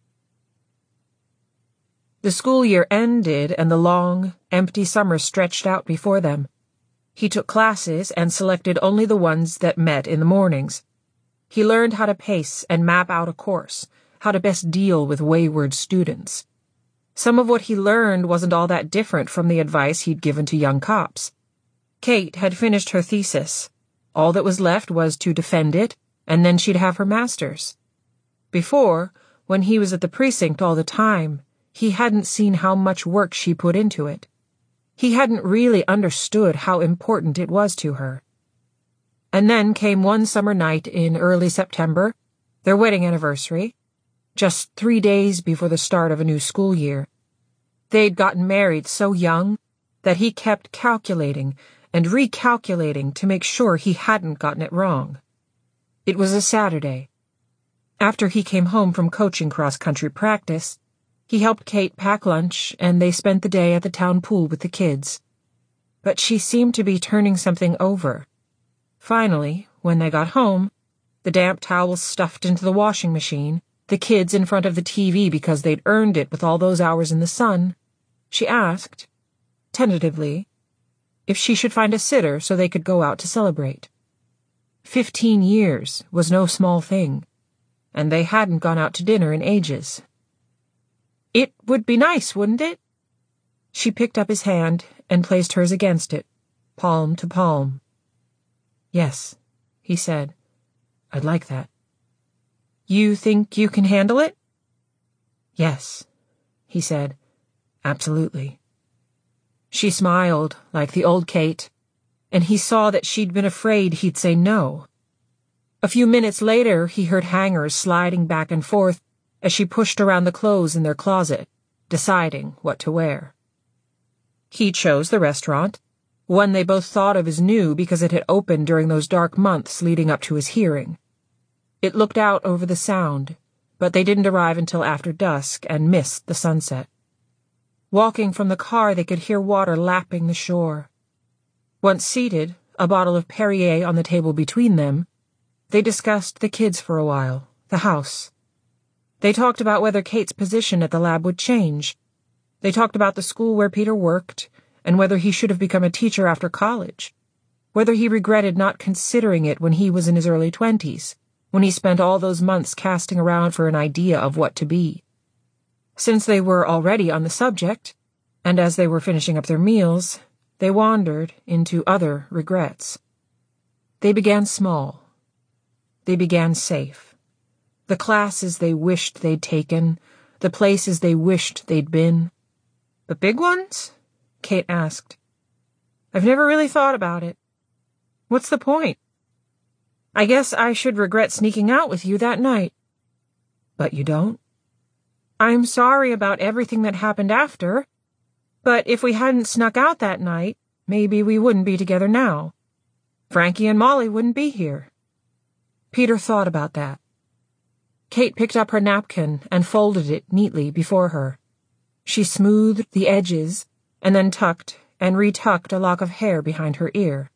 The school year ended and the long, empty summer stretched out before them. He took classes and selected only the ones that met in the mornings. He learned how to pace and map out a course, how to best deal with wayward students. Some of what he learned wasn't all that different from the advice he'd given to young cops. Kate had finished her thesis. All that was left was to defend it, and then she'd have her master's. Before, when he was at the precinct all the time, he hadn't seen how much work she put into it. He hadn't really understood how important it was to her. And then came one summer night in early September, their wedding anniversary, just three days before the start of a new school year. They'd gotten married so young that he kept calculating and recalculating to make sure he hadn't gotten it wrong. It was a Saturday. After he came home from coaching cross-country practice, he helped Kate pack lunch, and they spent the day at the town pool with the kids. But she seemed to be turning something over. Finally, when they got home, the damp towels stuffed into the washing machine, the kids in front of the T V because they'd earned it with all those hours in the sun, she asked, tentatively, if she should find a sitter so they could go out to celebrate. Fifteen years was no small thing, and they hadn't gone out to dinner in ages. "It would be nice, wouldn't it?" She picked up his hand and placed hers against it, palm to palm. "Yes," he said. "I'd like that." "You think you can handle it?" "Yes," he said. "Absolutely." She smiled, like the old Kate, and he saw that she'd been afraid he'd say no. A few minutes later, he heard hangers sliding back and forth as she pushed around the clothes in their closet, deciding what to wear. He chose the restaurant, one they both thought of as new because it had opened during those dark months leading up to his hearing. It looked out over the Sound, but they didn't arrive until after dusk and missed the sunset. Walking from the car, they could hear water lapping the shore. Once seated, a bottle of Perrier on the table between them, they discussed the kids for a while, the house. They talked about whether Kate's position at the lab would change. They talked about the school where Peter worked, and whether he should have become a teacher after college, whether he regretted not considering it when he was in his early twenties, when he spent all those months casting around for an idea of what to be. Since they were already on the subject, and as they were finishing up their meals, they wandered into other regrets. They began small. They began safe. The classes they wished they'd taken, the places they wished they'd been. "But big ones?" Kate asked. "I've never really thought about it. What's the point? I guess I should regret sneaking out with you that night." "But you don't?" "I'm sorry about everything that happened after, but if we hadn't snuck out that night, maybe we wouldn't be together now. Frankie and Molly wouldn't be here." Peter thought about that. Kate picked up her napkin and folded it neatly before her. She smoothed the edges and then tucked and retucked a lock of hair behind her ear.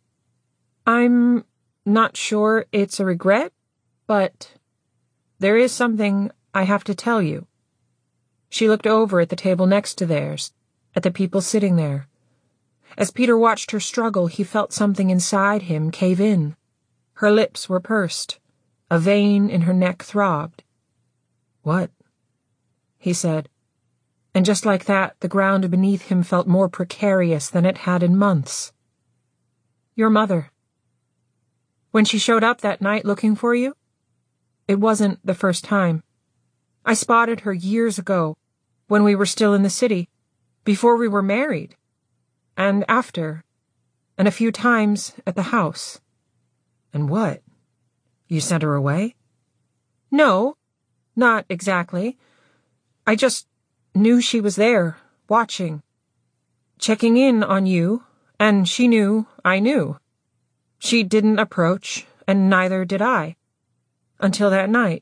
"I'm not sure it's a regret, but there is something I have to tell you." She looked over at the table next to theirs, at the people sitting there. As Peter watched her struggle, he felt something inside him cave in. Her lips were pursed. A vein in her neck throbbed. "What?" he said. And just like that, the ground beneath him felt more precarious than it had in months. "Your mother. When she showed up that night looking for you? It wasn't the first time. I spotted her years ago, when we were still in the city, before we were married, and after, and a few times at the house." "And what? You sent her away?" "No, not exactly. I just knew she was there, watching, checking in on you, and she knew I knew. She didn't approach, and neither did I. Until that night.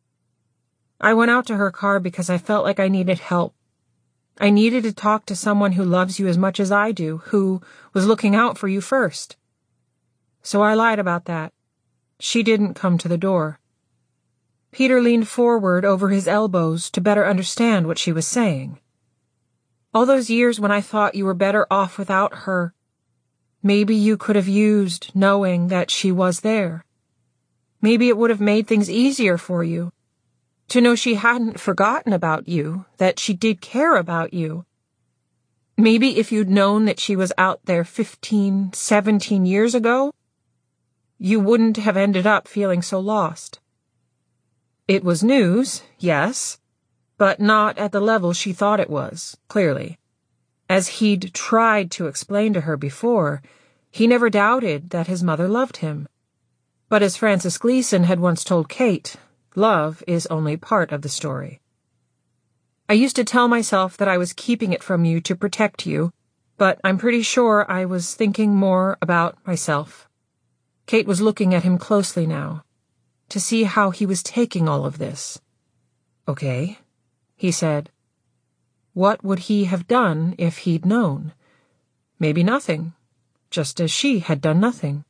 I went out to her car because I felt like I needed help. I needed to talk to someone who loves you as much as I do, who was looking out for you first. So I lied about that. She didn't come to the door." Peter leaned forward over his elbows to better understand what she was saying. "All those years when I thought you were better off without her, maybe you could have used knowing that she was there. Maybe it would have made things easier for you, to know she hadn't forgotten about you, that she did care about you. Maybe if you'd known that she was out there fifteen, seventeen years ago, you wouldn't have ended up feeling so lost." It was news, yes, but not at the level she thought it was, clearly. As he'd tried to explain to her before, he never doubted that his mother loved him. But as Francis Gleason had once told Kate, love is only part of the story. "I used to tell myself that I was keeping it from you to protect you, but I'm pretty sure I was thinking more about myself." Kate was looking at him closely now, to see how he was taking all of this. "Okay," he said. What would he have done if he'd known? Maybe nothing, just as she had done nothing.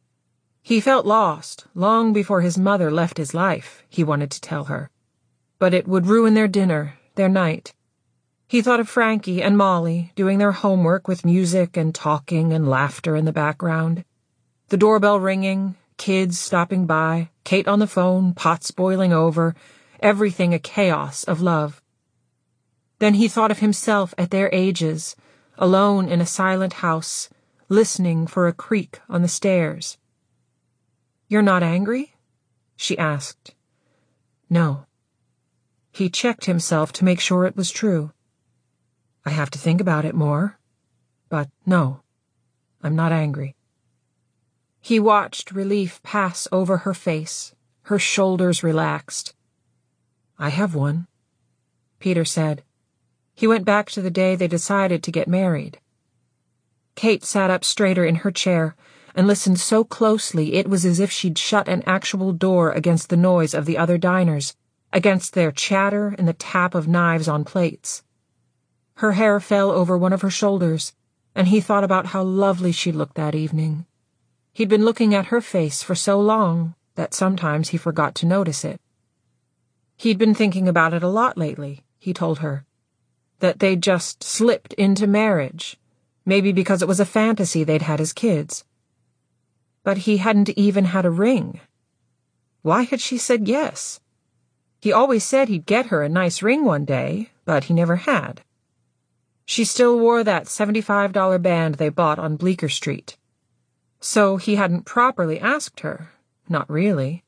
He felt lost long before his mother left his life, he wanted to tell her. But it would ruin their dinner, their night. He thought of Frankie and Molly doing their homework with music and talking and laughter in the background. The doorbell ringing, kids stopping by, Kate on the phone, pots boiling over, everything a chaos of love. Then he thought of himself at their ages, alone in a silent house, listening for a creak on the stairs. "You're not angry?" she asked. "No." He checked himself to make sure it was true. "I have to think about it more, but no, I'm not angry." He watched relief pass over her face, her shoulders relaxed. "I have one," Peter said. He went back to the day they decided to get married. Kate sat up straighter in her chair and listened so closely it was as if she'd shut an actual door against the noise of the other diners, against their chatter and the tap of knives on plates. Her hair fell over one of her shoulders, and he thought about how lovely she looked that evening. He'd been looking at her face for so long that sometimes he forgot to notice it. He'd been thinking about it a lot lately, he told her. That they'd just slipped into marriage, maybe because it was a fantasy they'd had as kids. But he hadn't even had a ring. Why had she said yes? He always said he'd get her a nice ring one day, but he never had. She still wore that seventy-five dollar band they bought on Bleecker Street. So he hadn't properly asked her, not really.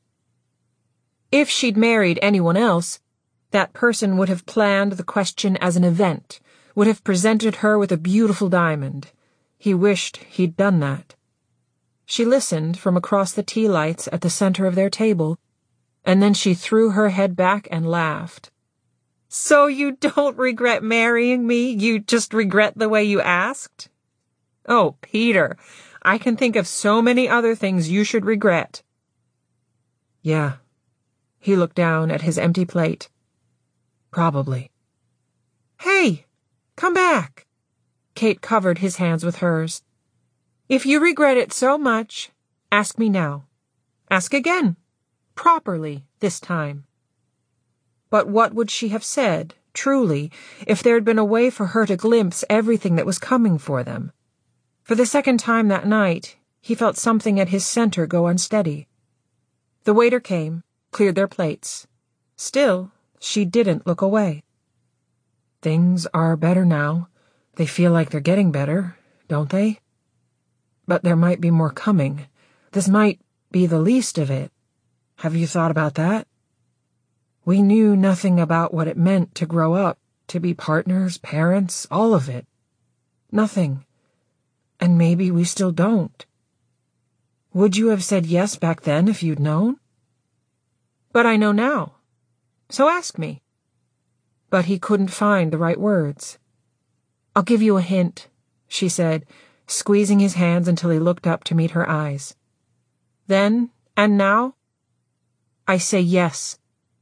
If she'd married anyone else, that person would have planned the question as an event, would have presented her with a beautiful diamond. He wished he'd done that. She listened from across the tea lights at the center of their table, and then she threw her head back and laughed. "So you don't regret marrying me? You just regret the way you asked?" "Oh, Peter, I can think of so many other things you should regret." "Yeah." He looked down at his empty plate. "Probably." "Hey, come back." Kate covered his hands with hers. "If you regret it so much, ask me now. Ask again. Properly, this time." But what would she have said, truly, if there'd been a way for her to glimpse everything that was coming for them? For the second time that night, he felt something at his center go unsteady. The waiter came, cleared their plates. Still, she didn't look away. Things are better now. They feel like they're getting better, don't they? But there might be more coming. This might be the least of it. Have you thought about that? We knew nothing about what it meant to grow up, to be partners, parents, all of it. Nothing. And maybe we still don't. Would you have said yes back then if you'd known? But I know now. So ask me. But he couldn't find the right words. I'll give you a hint, she said, squeezing his hands until he looked up to meet her eyes. Then, and now, I say yes.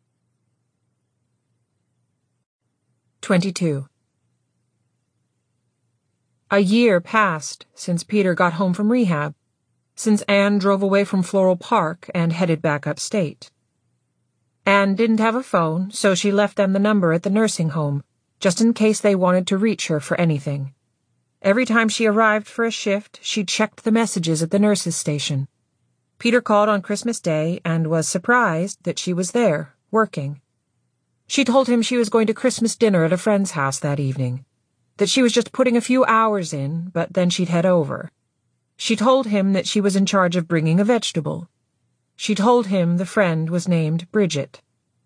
Twenty-two. A year passed since Peter got home from rehab, since Anne drove away from Floral Park and headed back upstate. Anne didn't have a phone, so she left them the number at the nursing home, just in case they wanted to reach her for anything. Every time she arrived for a shift, she checked the messages at the nurses' station. Peter called on Christmas Day and was surprised that she was there, working. She told him she was going to Christmas dinner at a friend's house that evening, that she was just putting a few hours in, but then she'd head over. She told him that she was in charge of bringing a vegetable. She told him the friend was named Bridget.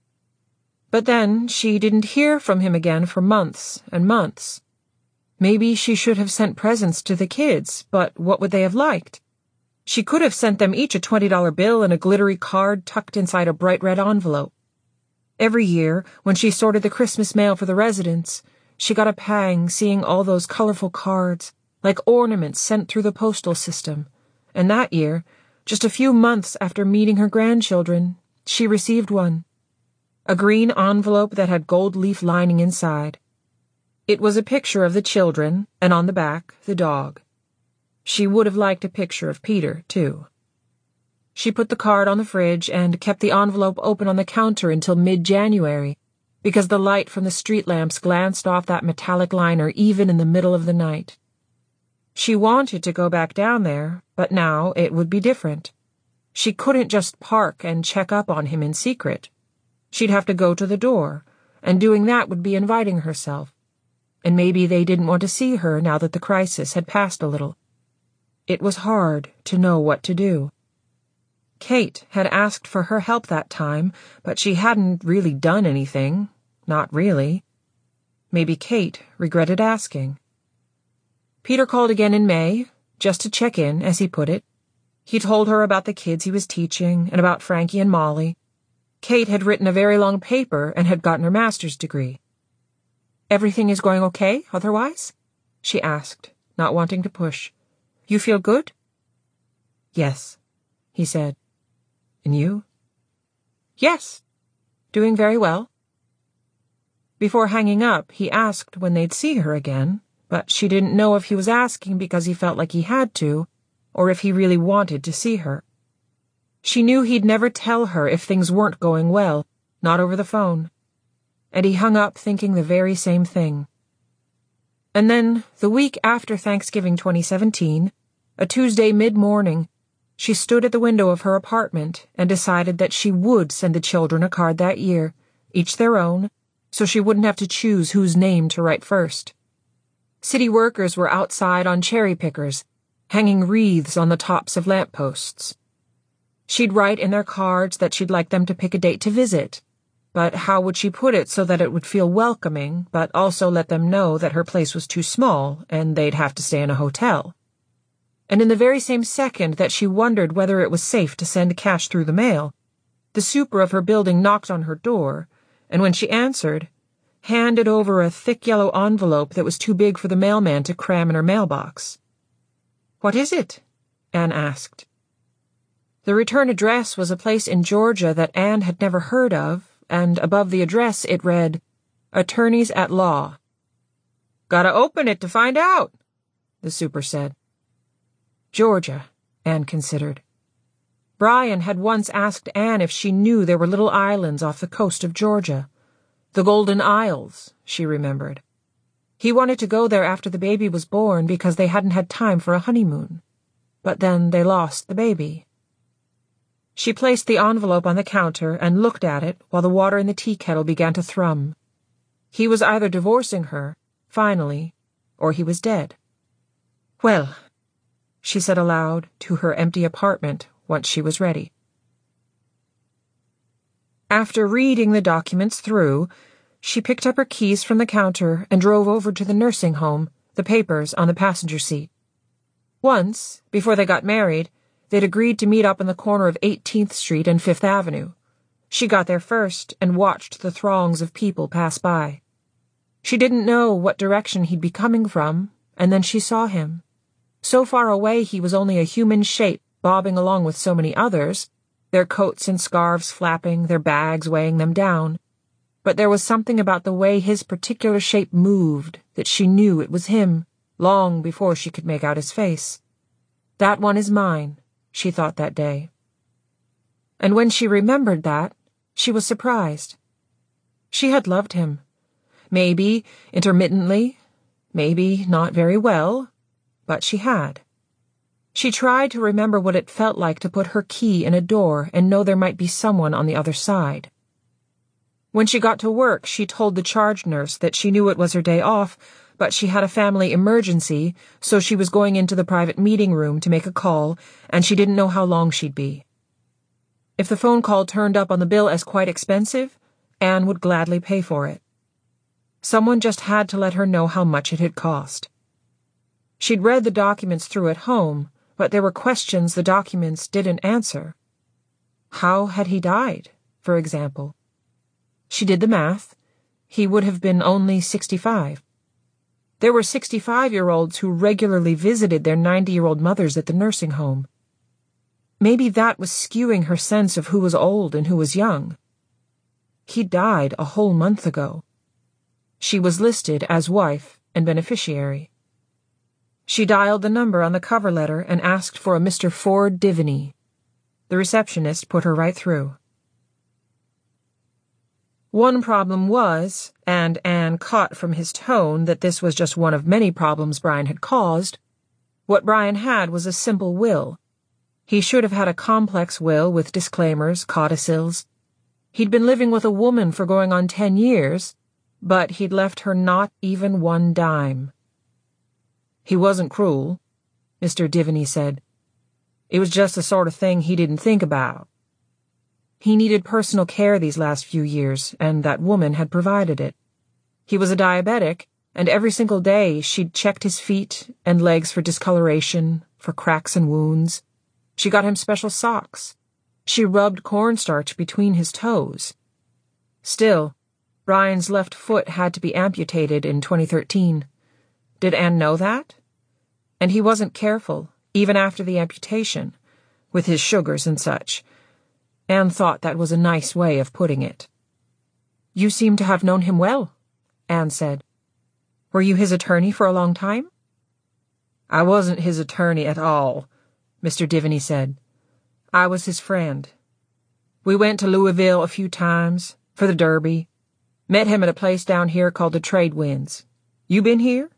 But then she didn't hear from him again for months and months. Maybe she should have sent presents to the kids, but what would they have liked? She could have sent them each a twenty dollar bill and a glittery card tucked inside a bright red envelope. Every year, when she sorted the Christmas mail for the residents, she got a pang seeing all those colorful cards, like ornaments sent through the postal system. And that year, just a few months after meeting her grandchildren, she received one. A green envelope that had gold leaf lining inside. It was a picture of the children, and on the back, the dog. She would have liked a picture of Peter, too. She put the card on the fridge and kept the envelope open on the counter until mid-January, because the light from the street lamps glanced off that metallic liner even in the middle of the night. She wanted to go back down there, but now it would be different. She couldn't just park and check up on him in secret. She'd have to go to the door, and doing that would be inviting herself. And maybe they didn't want to see her now that the crisis had passed a little. It was hard to know what to do. Kate had asked for her help that time, but she hadn't really done anything. Not really. Maybe Kate regretted asking. Peter called again in May, just to check in, as he put it. He told her about the kids he was teaching and about Frankie and Molly. Kate had written a very long paper and had gotten her master's degree. Everything is going okay, otherwise? She asked, not wanting to push. You feel good? Yes, he said. And you? Yes, doing very well. Before hanging up, he asked when they'd see her again, but she didn't know if he was asking because he felt like he had to, or if he really wanted to see her. She knew he'd never tell her if things weren't going well, not over the phone. And he hung up thinking the very same thing. And then, the week after Thanksgiving twenty seventeen, a Tuesday mid-morning, she stood at the window of her apartment and decided that she would send the children a card that year, each their own, so she wouldn't have to choose whose name to write first. City workers were outside on cherry pickers, hanging wreaths on the tops of lampposts. She'd write in their cards that she'd like them to pick a date to visit, but how would she put it so that it would feel welcoming, but also let them know that her place was too small and they'd have to stay in a hotel? And in the very same second that she wondered whether it was safe to send cash through the mail, the super of her building knocked on her door, and when she answered, handed over a thick yellow envelope that was too big for the mailman to cram in her mailbox. What is it? Anne asked. The return address was a place in Georgia that Anne had never heard of, and above the address it read, Attorneys at Law. Gotta open it to find out, the super said. Georgia, Anne considered. Brian had once asked Anne if she knew there were little islands off the coast of Georgia. The Golden Isles, she remembered. He wanted to go there after the baby was born because they hadn't had time for a honeymoon. But then they lost the baby. She placed the envelope on the counter and looked at it while the water in the tea kettle began to thrum. He was either divorcing her, finally, or he was dead. "Well," she said aloud to her empty apartment once she was ready. After reading the documents through, she picked up her keys from the counter and drove over to the nursing home, the papers on the passenger seat. Once, before they got married, they'd agreed to meet up on the corner of eighteenth Street and Fifth Avenue. She got there first and watched the throngs of people pass by. She didn't know what direction he'd be coming from, and then she saw him. So far away he was only a human shape bobbing along with so many others, their coats and scarves flapping, their bags weighing them down. But there was something about the way his particular shape moved that she knew it was him, long before she could make out his face. "That one is mine," she thought that day. And when she remembered that, she was surprised. She had loved him. Maybe intermittently, maybe not very well, but she had. She tried to remember what it felt like to put her key in a door and know there might be someone on the other side. When she got to work, she told the charge nurse that she knew it was her day off, but she had a family emergency, so she was going into the private meeting room to make a call, and she didn't know how long she'd be. If the phone call turned up on the bill as quite expensive, Anne would gladly pay for it. Someone just had to let her know how much it had cost. She'd read the documents through at home, but there were questions the documents didn't answer. How had he died, for example? She did the math. He would have been only sixty-five. There were sixty-five-year-olds who regularly visited their ninety-year-old mothers at the nursing home. Maybe that was skewing her sense of who was old and who was young. He died a whole month ago. She was listed as wife and beneficiary. She dialed the number on the cover letter and asked for a Mister Ford Diviny. The receptionist put her right through. One problem was, and Anne caught from his tone that this was just one of many problems Brian had caused, what Brian had was a simple will. He should have had a complex will with disclaimers, codicils. He'd been living with a woman for going on ten years, but he'd left her not even one dime. "He wasn't cruel," Mister Diviny said. "It was just the sort of thing he didn't think about." He needed personal care these last few years, and that woman had provided it. He was a diabetic, and every single day she'd checked his feet and legs for discoloration, for cracks and wounds. She got him special socks. She rubbed cornstarch between his toes. Still, Brian's left foot had to be amputated in twenty thirteen. Did Anne know that? And he wasn't careful, even after the amputation, with his sugars and such. Anne thought that was a nice way of putting it. "You seem to have known him well," Anne said. "Were you his attorney for a long time?" "I wasn't his attorney at all," Mister Diviny said. "I was his friend. We went to Louisville a few times, for the Derby. Met him at a place down here called the Trade Winds. You been here?"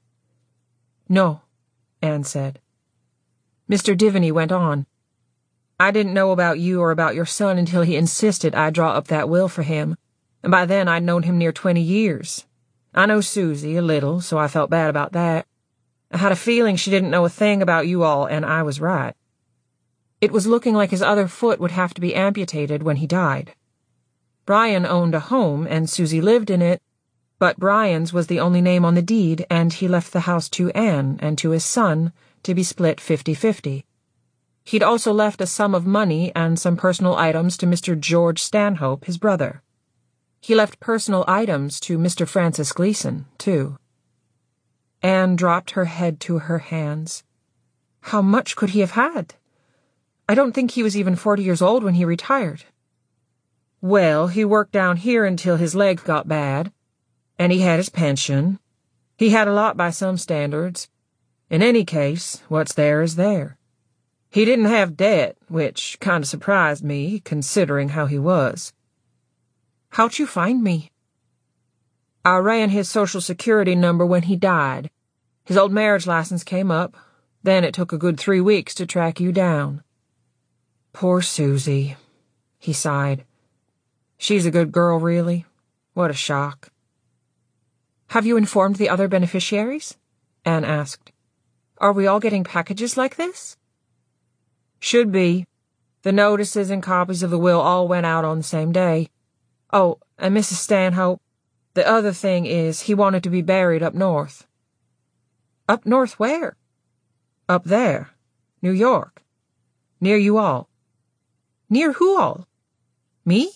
"No," Anne said. Mister Diviny went on. "I didn't know about you or about your son until he insisted I draw up that will for him, and by then I'd known him near twenty years. I know Susie a little, so I felt bad about that. I had a feeling she didn't know a thing about you all, and I was right." It was looking like his other foot would have to be amputated when he died. Brian owned a home, and Susie lived in it, but Brian's was the only name on the deed, and he left the house to Anne and to his son to be split fifty-fifty. He'd also left a sum of money and some personal items to Mister George Stanhope, his brother. He left personal items to Mister Francis Gleason, too. Anne dropped her head to her hands. How much could he have had? I don't think he was even forty years old when he retired. Well, he worked down here until his leg got bad, and he had his pension. He had a lot by some standards. In any case, what's there is there. He didn't have debt, which kind of surprised me, considering how he was. "How'd you find me?" I ran his social security number when he died. His old marriage license came up. Then it took a good three weeks to track you down." "Poor Susie," he sighed. "She's a good girl, really. What a shock." "Have you informed the other beneficiaries?" Anne asked. "Are we all getting packages like this?" "Should be. The notices and copies of the will all went out on the same day. Oh, and Missus Stanhope, the other thing is he wanted to be buried up north." "Up north where?" "Up there. New York. Near you all." "Near who all? Me?"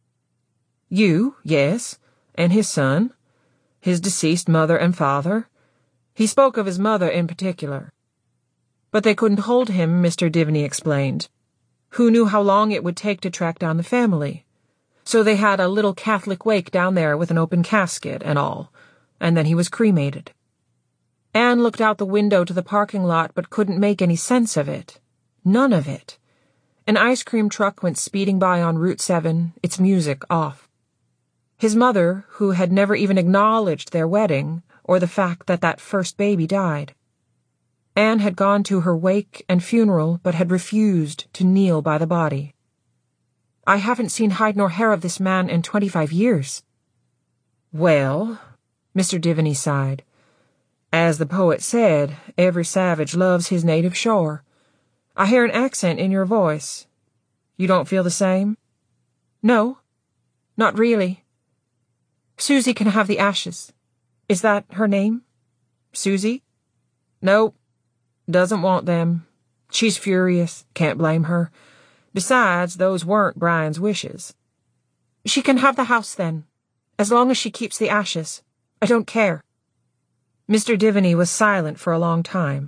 "You, yes, and his son, his deceased mother and father. He spoke of his mother in particular. But they couldn't hold him, Mister Divney explained. Who knew how long it would take to track down the family? So they had a little Catholic wake down there with an open casket and all, and then he was cremated." Anne looked out the window to the parking lot but couldn't make any sense of it. None of it. An ice cream truck went speeding by on Route seven, its music off. His mother, who had never even acknowledged their wedding, or the fact that that first baby died. Anne had gone to her wake and funeral but had refused to kneel by the body. "I haven't seen hide nor hair of this man in twenty-five years." "Well," Mister Divney sighed, "as the poet said, every savage loves his native shore. I hear an accent in your voice. You don't feel the same?" "No, not really. Susie can have the ashes. Is that her name? Susie?" "Nope. Doesn't want them. She's furious. Can't blame her. Besides, those weren't Brian's wishes." "She can have the house then, as long as she keeps the ashes. I don't care." Mister Divney was silent for a long time.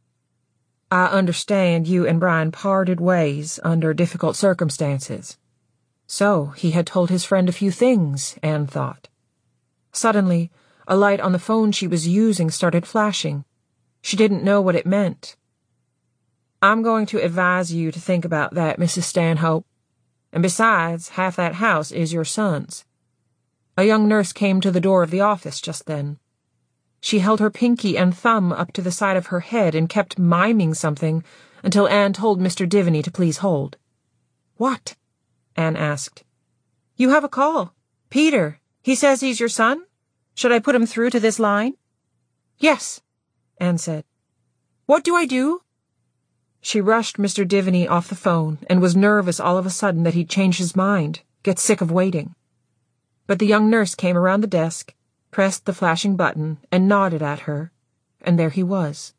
"I understand you and Brian parted ways under difficult circumstances." So he had told his friend a few things, Anne thought. Suddenly, a light on the phone she was using started flashing. She didn't know what it meant. "I'm going to advise you to think about that, Missus Stanhope. And besides, half that house is your son's." A young nurse came to the door of the office just then. She held her pinky and thumb up to the side of her head and kept miming something until Anne told Mister Divney to please hold. "What?" Anne asked. "You have a call. Peter. He says he's your son? Should I put him through to this line?" "Yes," Anne said. "What do I do?" She rushed Mister Divney off the phone and was nervous all of a sudden that he'd change his mind, get sick of waiting. But the young nurse came around the desk, pressed the flashing button, and nodded at her, and there he was.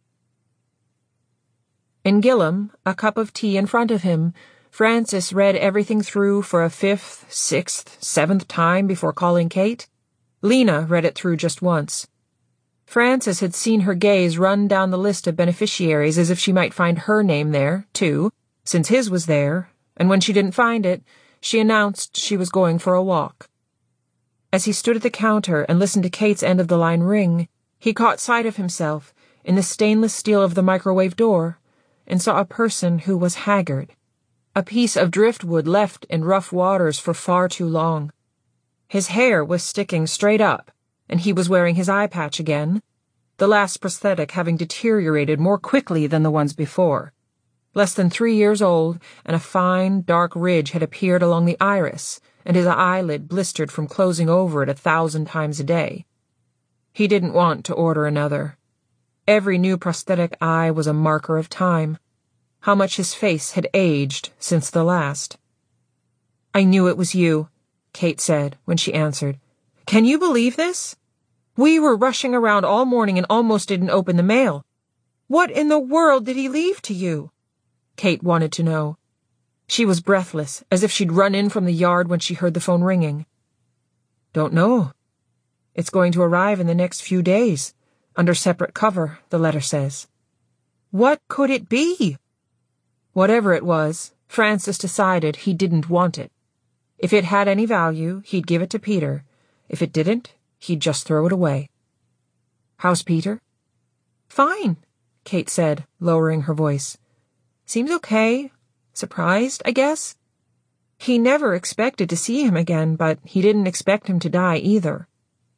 In Gillam, a cup of tea in front of him, Francis read everything through for a fifth, sixth, seventh time before calling Kate. Lena read it through just once. Francis had seen her gaze run down the list of beneficiaries as if she might find her name there, too, since his was there, and when she didn't find it, she announced she was going for a walk. As he stood at the counter and listened to Kate's end of the line ring, he caught sight of himself in the stainless steel of the microwave door and saw a person who was haggard, a piece of driftwood left in rough waters for far too long. His hair was sticking straight up, and he was wearing his eye patch again, the last prosthetic having deteriorated more quickly than the ones before. Less than three years old, and a fine, dark ridge had appeared along the iris, and his eyelid blistered from closing over it a thousand times a day. He didn't want to order another. Every new prosthetic eye was a marker of time, how much his face had aged since the last. "I knew it was you," Kate said when she answered. "Can you believe this? We were rushing around all morning and almost didn't open the mail. What in the world did he leave to you?" Kate wanted to know. She was breathless, as if she'd run in from the yard when she heard the phone ringing. "Don't know. It's going to arrive in the next few days, under separate cover, the letter says." "What could it be?" Whatever it was, Francis decided he didn't want it. If it had any value, he'd give it to Peter. If it didn't, he'd just throw it away. "How's Peter?" "Fine," Kate said, lowering her voice. "Seems okay. Surprised, I guess. He never expected to see him again, but he didn't expect him to die either.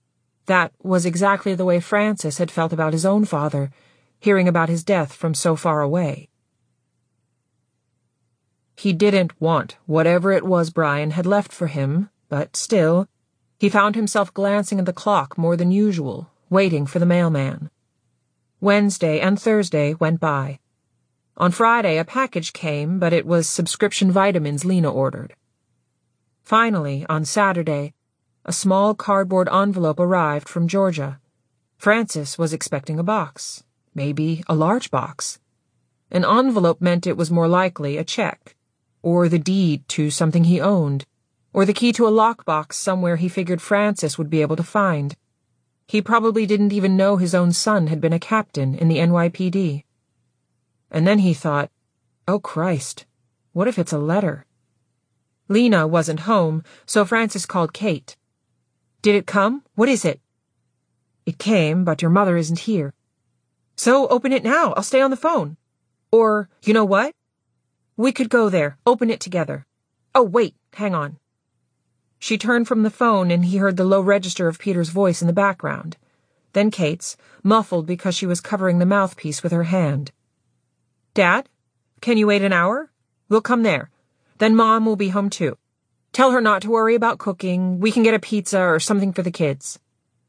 That was exactly the way Francis had felt about his own father, hearing about his death from so far away. He didn't want whatever it was Brian had left for him, but still, he found himself glancing at the clock more than usual, waiting for the mailman. Wednesday and Thursday went by. On Friday, a package came, but it was subscription vitamins Lena ordered. Finally, on Saturday, a small cardboard envelope arrived from Georgia. Francis was expecting a box, maybe a large box. An envelope meant it was more likely a check, or the deed to something he owned, or the key to a lockbox somewhere he figured Francis would be able to find. He probably didn't even know his own son had been a captain in the N Y P D. And then he thought, oh Christ, what if it's a letter? Lena wasn't home, so Francis called Kate. Did it come? What is it? It came, but your mother isn't here. So open it now. I'll stay on the phone. Or, you know what? We could go there, open it together. Oh, wait, hang on. She turned from the phone and he heard the low register of Peter's voice in the background. Then Kate's, muffled because she was covering the mouthpiece with her hand. Dad? Can you wait an hour? We'll come there. Then Mom will be home too. Tell her not to worry about cooking. We can get a pizza or something for the kids.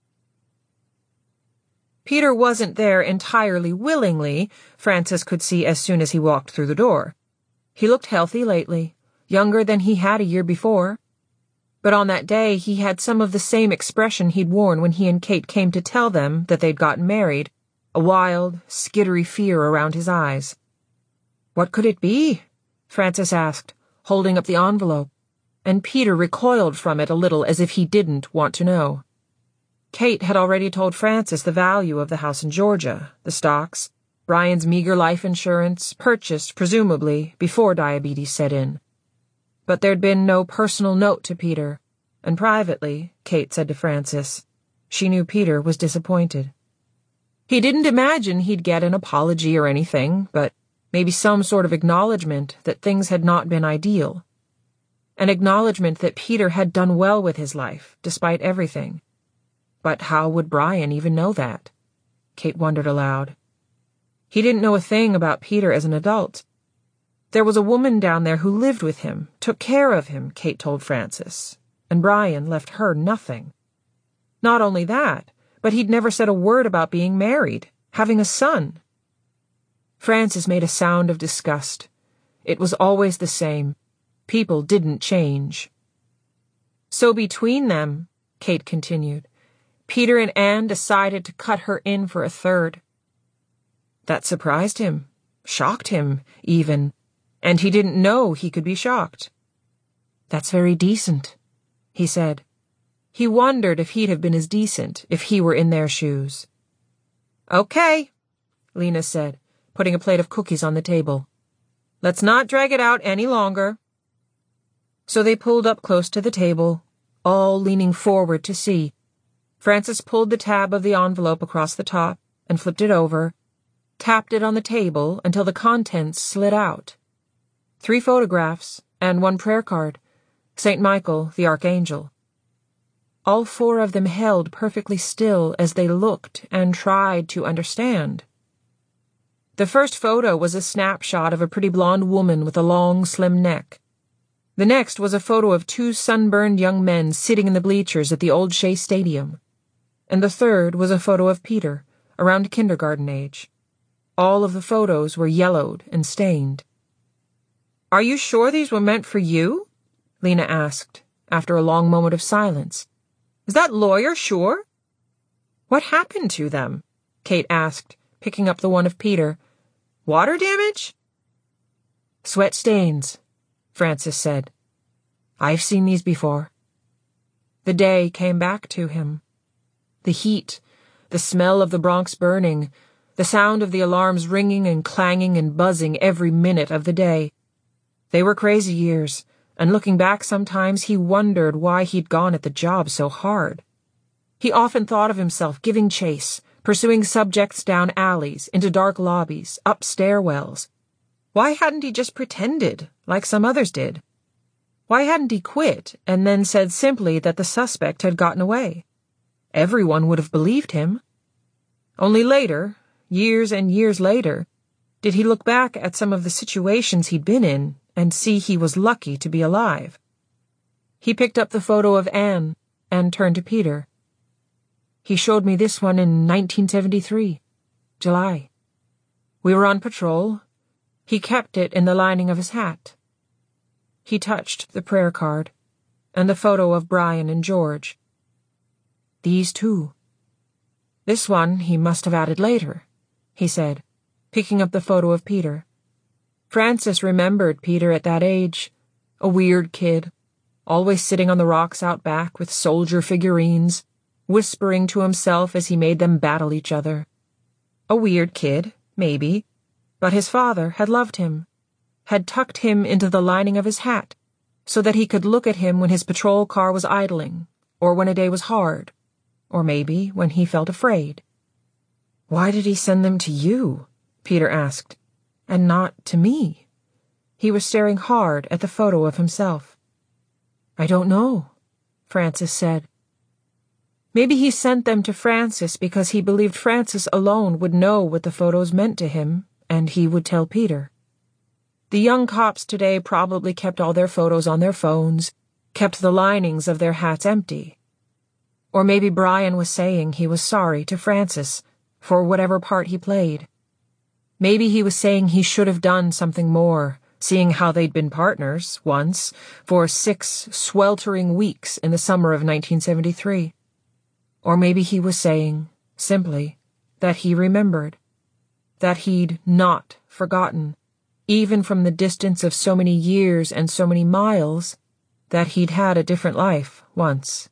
Peter wasn't there entirely willingly, Francis could see as soon as he walked through the door. He looked healthy lately, younger than he had a year before. But on that day he had some of the same expression he'd worn when he and Kate came to tell them that they'd gotten married, a wild, skittery fear around his eyes. What could it be? Francis asked, holding up the envelope, and Peter recoiled from it a little as if he didn't want to know. Kate had already told Francis the value of the house in Georgia, the stocks, Brian's meager life insurance, purchased, presumably, before diabetes set in. But there'd been no personal note to Peter, and privately, Kate said to Francis, she knew Peter was disappointed. He didn't imagine he'd get an apology or anything, but maybe some sort of acknowledgement that things had not been ideal. An acknowledgement that Peter had done well with his life, despite everything. But how would Brian even know that? Kate wondered aloud. He didn't know a thing about Peter as an adult. There was a woman down there who lived with him, took care of him, Kate told Francis, and Brian left her nothing. Not only that, but he'd never said a word about being married, having a son. Francis made a sound of disgust. It was always the same. People didn't change. So between them, Kate continued, Peter and Anne decided to cut her in for a third. That surprised him, shocked him, even, and he didn't know he could be shocked. That's very decent, he said. He wondered if he'd have been as decent if he were in their shoes. Okay, Lena said, putting a plate of cookies on the table. Let's not drag it out any longer. So they pulled up close to the table, all leaning forward to see. Francis pulled the tab of the envelope across the top and flipped it over, tapped it on the table until the contents slid out. Three photographs and one prayer card, Saint Michael, the Archangel. All four of them held perfectly still as they looked and tried to understand. The first photo was a snapshot of a pretty blonde woman with a long, slim neck. The next was a photo of two sunburned young men sitting in the bleachers at the old Shea Stadium. And the third was a photo of Peter, around kindergarten age. All of the photos were yellowed and stained. Are you sure these were meant for you? Lena asked, after a long moment of silence. Is that lawyer sure? What happened to them? Kate asked, picking up the one of Peter. Water damage? Sweat stains, Francis said. I've seen these before. The day came back to him. The heat, the smell of the Bronx burning, the sound of the alarms ringing and clanging and buzzing every minute of the day. They were crazy years, and looking back sometimes he wondered why he'd gone at the job so hard. He often thought of himself giving chase, pursuing subjects down alleys, into dark lobbies, up stairwells. Why hadn't he just pretended, like some others did? Why hadn't he quit and then said simply that the suspect had gotten away? Everyone would have believed him. Only later, years and years later, did he look back at some of the situations he'd been in and see he was lucky to be alive. He picked up the photo of Anne and turned to Peter. He showed me this one in nineteen seventy-three, July. We were on patrol. He kept it in the lining of his hat. He touched the prayer card and the photo of Brian and George. These two. This one he must have added later, he said, picking up the photo of Peter. Francis remembered Peter at that age, a weird kid, always sitting on the rocks out back with soldier figurines, whispering to himself as he made them battle each other. A weird kid, maybe, but his father had loved him, had tucked him into the lining of his hat so that he could look at him when his patrol car was idling, or when a day was hard, or maybe when he felt afraid. Why did he send them to you? Peter asked, and not to me. He was staring hard at the photo of himself. I don't know, Francis said. Maybe he sent them to Francis because he believed Francis alone would know what the photos meant to him, and he would tell Peter. The young cops today probably kept all their photos on their phones, kept the linings of their hats empty. Or maybe Brian was saying he was sorry to Francis for whatever part he played. Maybe he was saying he should have done something more, seeing how they'd been partners, once, for six sweltering weeks in the summer of nineteen seventy-three. Or maybe he was saying, simply, that he remembered, that he'd not forgotten, even from the distance of so many years and so many miles, that he'd had a different life once.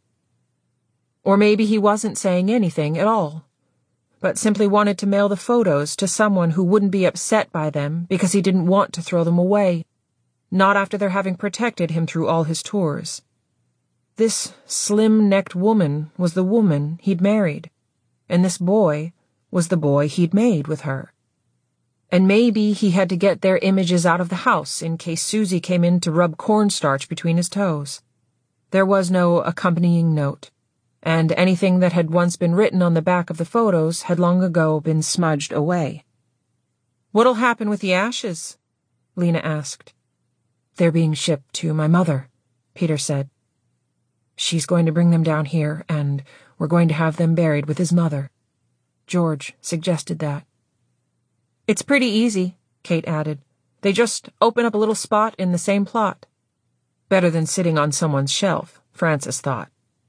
Or maybe he wasn't saying anything at all, but simply wanted to mail the photos to someone who wouldn't be upset by them because he didn't want to throw them away, not after their having protected him through all his tours. This slim-necked woman was the woman he'd married, and this boy was the boy he'd made with her. And maybe he had to get their images out of the house in case Susie came in to rub cornstarch between his toes. There was no accompanying note, and anything that had once been written on the back of the photos had long ago been smudged away. "What'll happen with the ashes?" Lena asked. "They're being shipped to my mother," Peter said. "She's going to bring them down here, and we're going to have them buried with his mother. George suggested that." "It's pretty easy," Kate added. "They just open up a little spot in the same plot." Better than sitting on someone's shelf, Francis thought.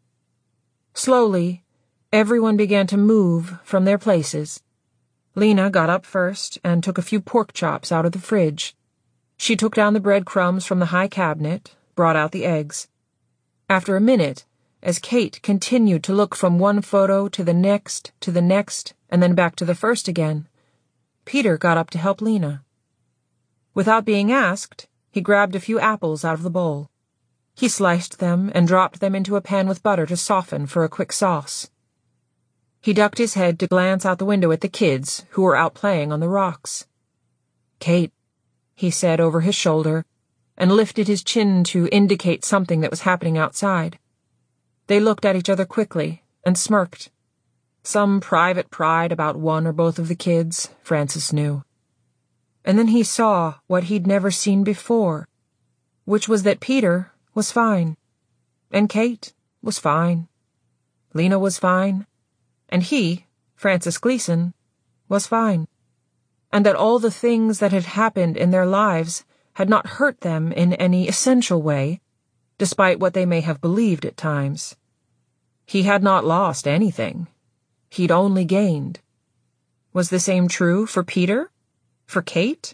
Slowly, everyone began to move from their places. Lena got up first and took a few pork chops out of the fridge. She took down the breadcrumbs from the high cabinet, brought out the eggs. After a minute, as Kate continued to look from one photo to the next, to the next, and then back to the first again, Peter got up to help Lena. Without being asked, he grabbed a few apples out of the bowl. He sliced them and dropped them into a pan with butter to soften for a quick sauce. He ducked his head to glance out the window at the kids who were out playing on the rocks. "Kate," he said over his shoulder, and lifted his chin to indicate something that was happening outside. They looked at each other quickly and smirked. Some private pride about one or both of the kids, Francis knew. And then he saw what he'd never seen before, which was that Peter was fine, and Kate was fine, Lena was fine, and he, Francis Gleason, was fine, and that all the things that had happened in their lives had not hurt them in any essential way, despite what they may have believed at times. He had not lost anything. He'd only gained. Was the same true for Peter? For Kate?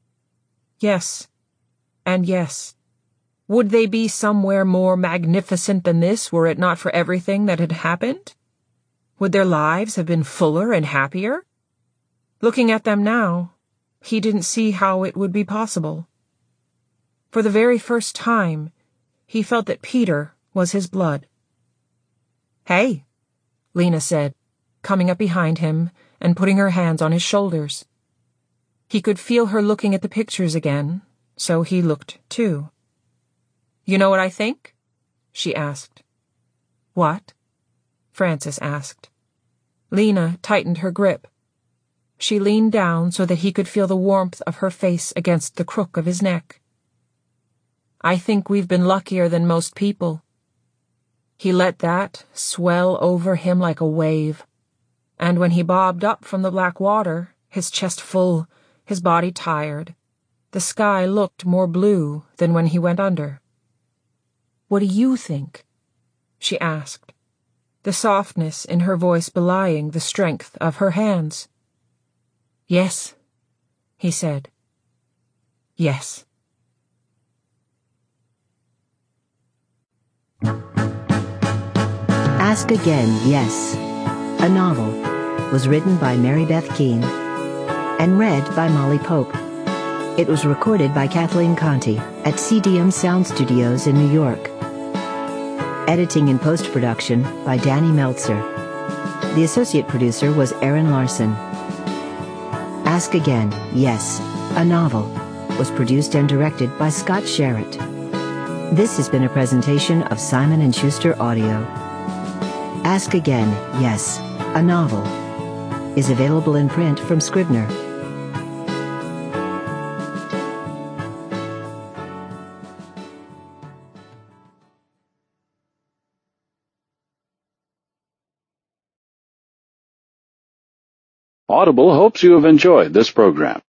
Yes, and yes. Would they be somewhere more magnificent than this were it not for everything that had happened? Would their lives have been fuller and happier? Looking at them now, he didn't see how it would be possible. For the very first time, he felt that Peter was his blood. "Hey," Lena said, coming up behind him and putting her hands on his shoulders. He could feel her looking at the pictures again, so he looked too. "You know what I think?" she asked. "What?" Francis asked. Lena tightened her grip. She leaned down so that he could feel the warmth of her face against the crook of his neck. I think we've been luckier than most people. He let that swell over him like a wave, and when he bobbed up from the black water, his chest full, his body tired, the sky looked more blue than when he went under. What do you think? She asked, the softness in her voice belying the strength of her hands. Yes, he said. Yes. Ask Again, Yes, a novel, was written by Mary Beth Keane and read by Molly Pope. It was recorded by Kathleen Conti at C D M Sound Studios in New York. Editing and post-production by Danny Meltzer. The associate producer was Aaron Larson. Ask Again, Yes, a novel, was produced and directed by Scott Sherritt. This has been a presentation of Simon and Schuster Audio. Ask Again, Yes, a novel, is available in print from Scribner. Audible hopes you have enjoyed this program.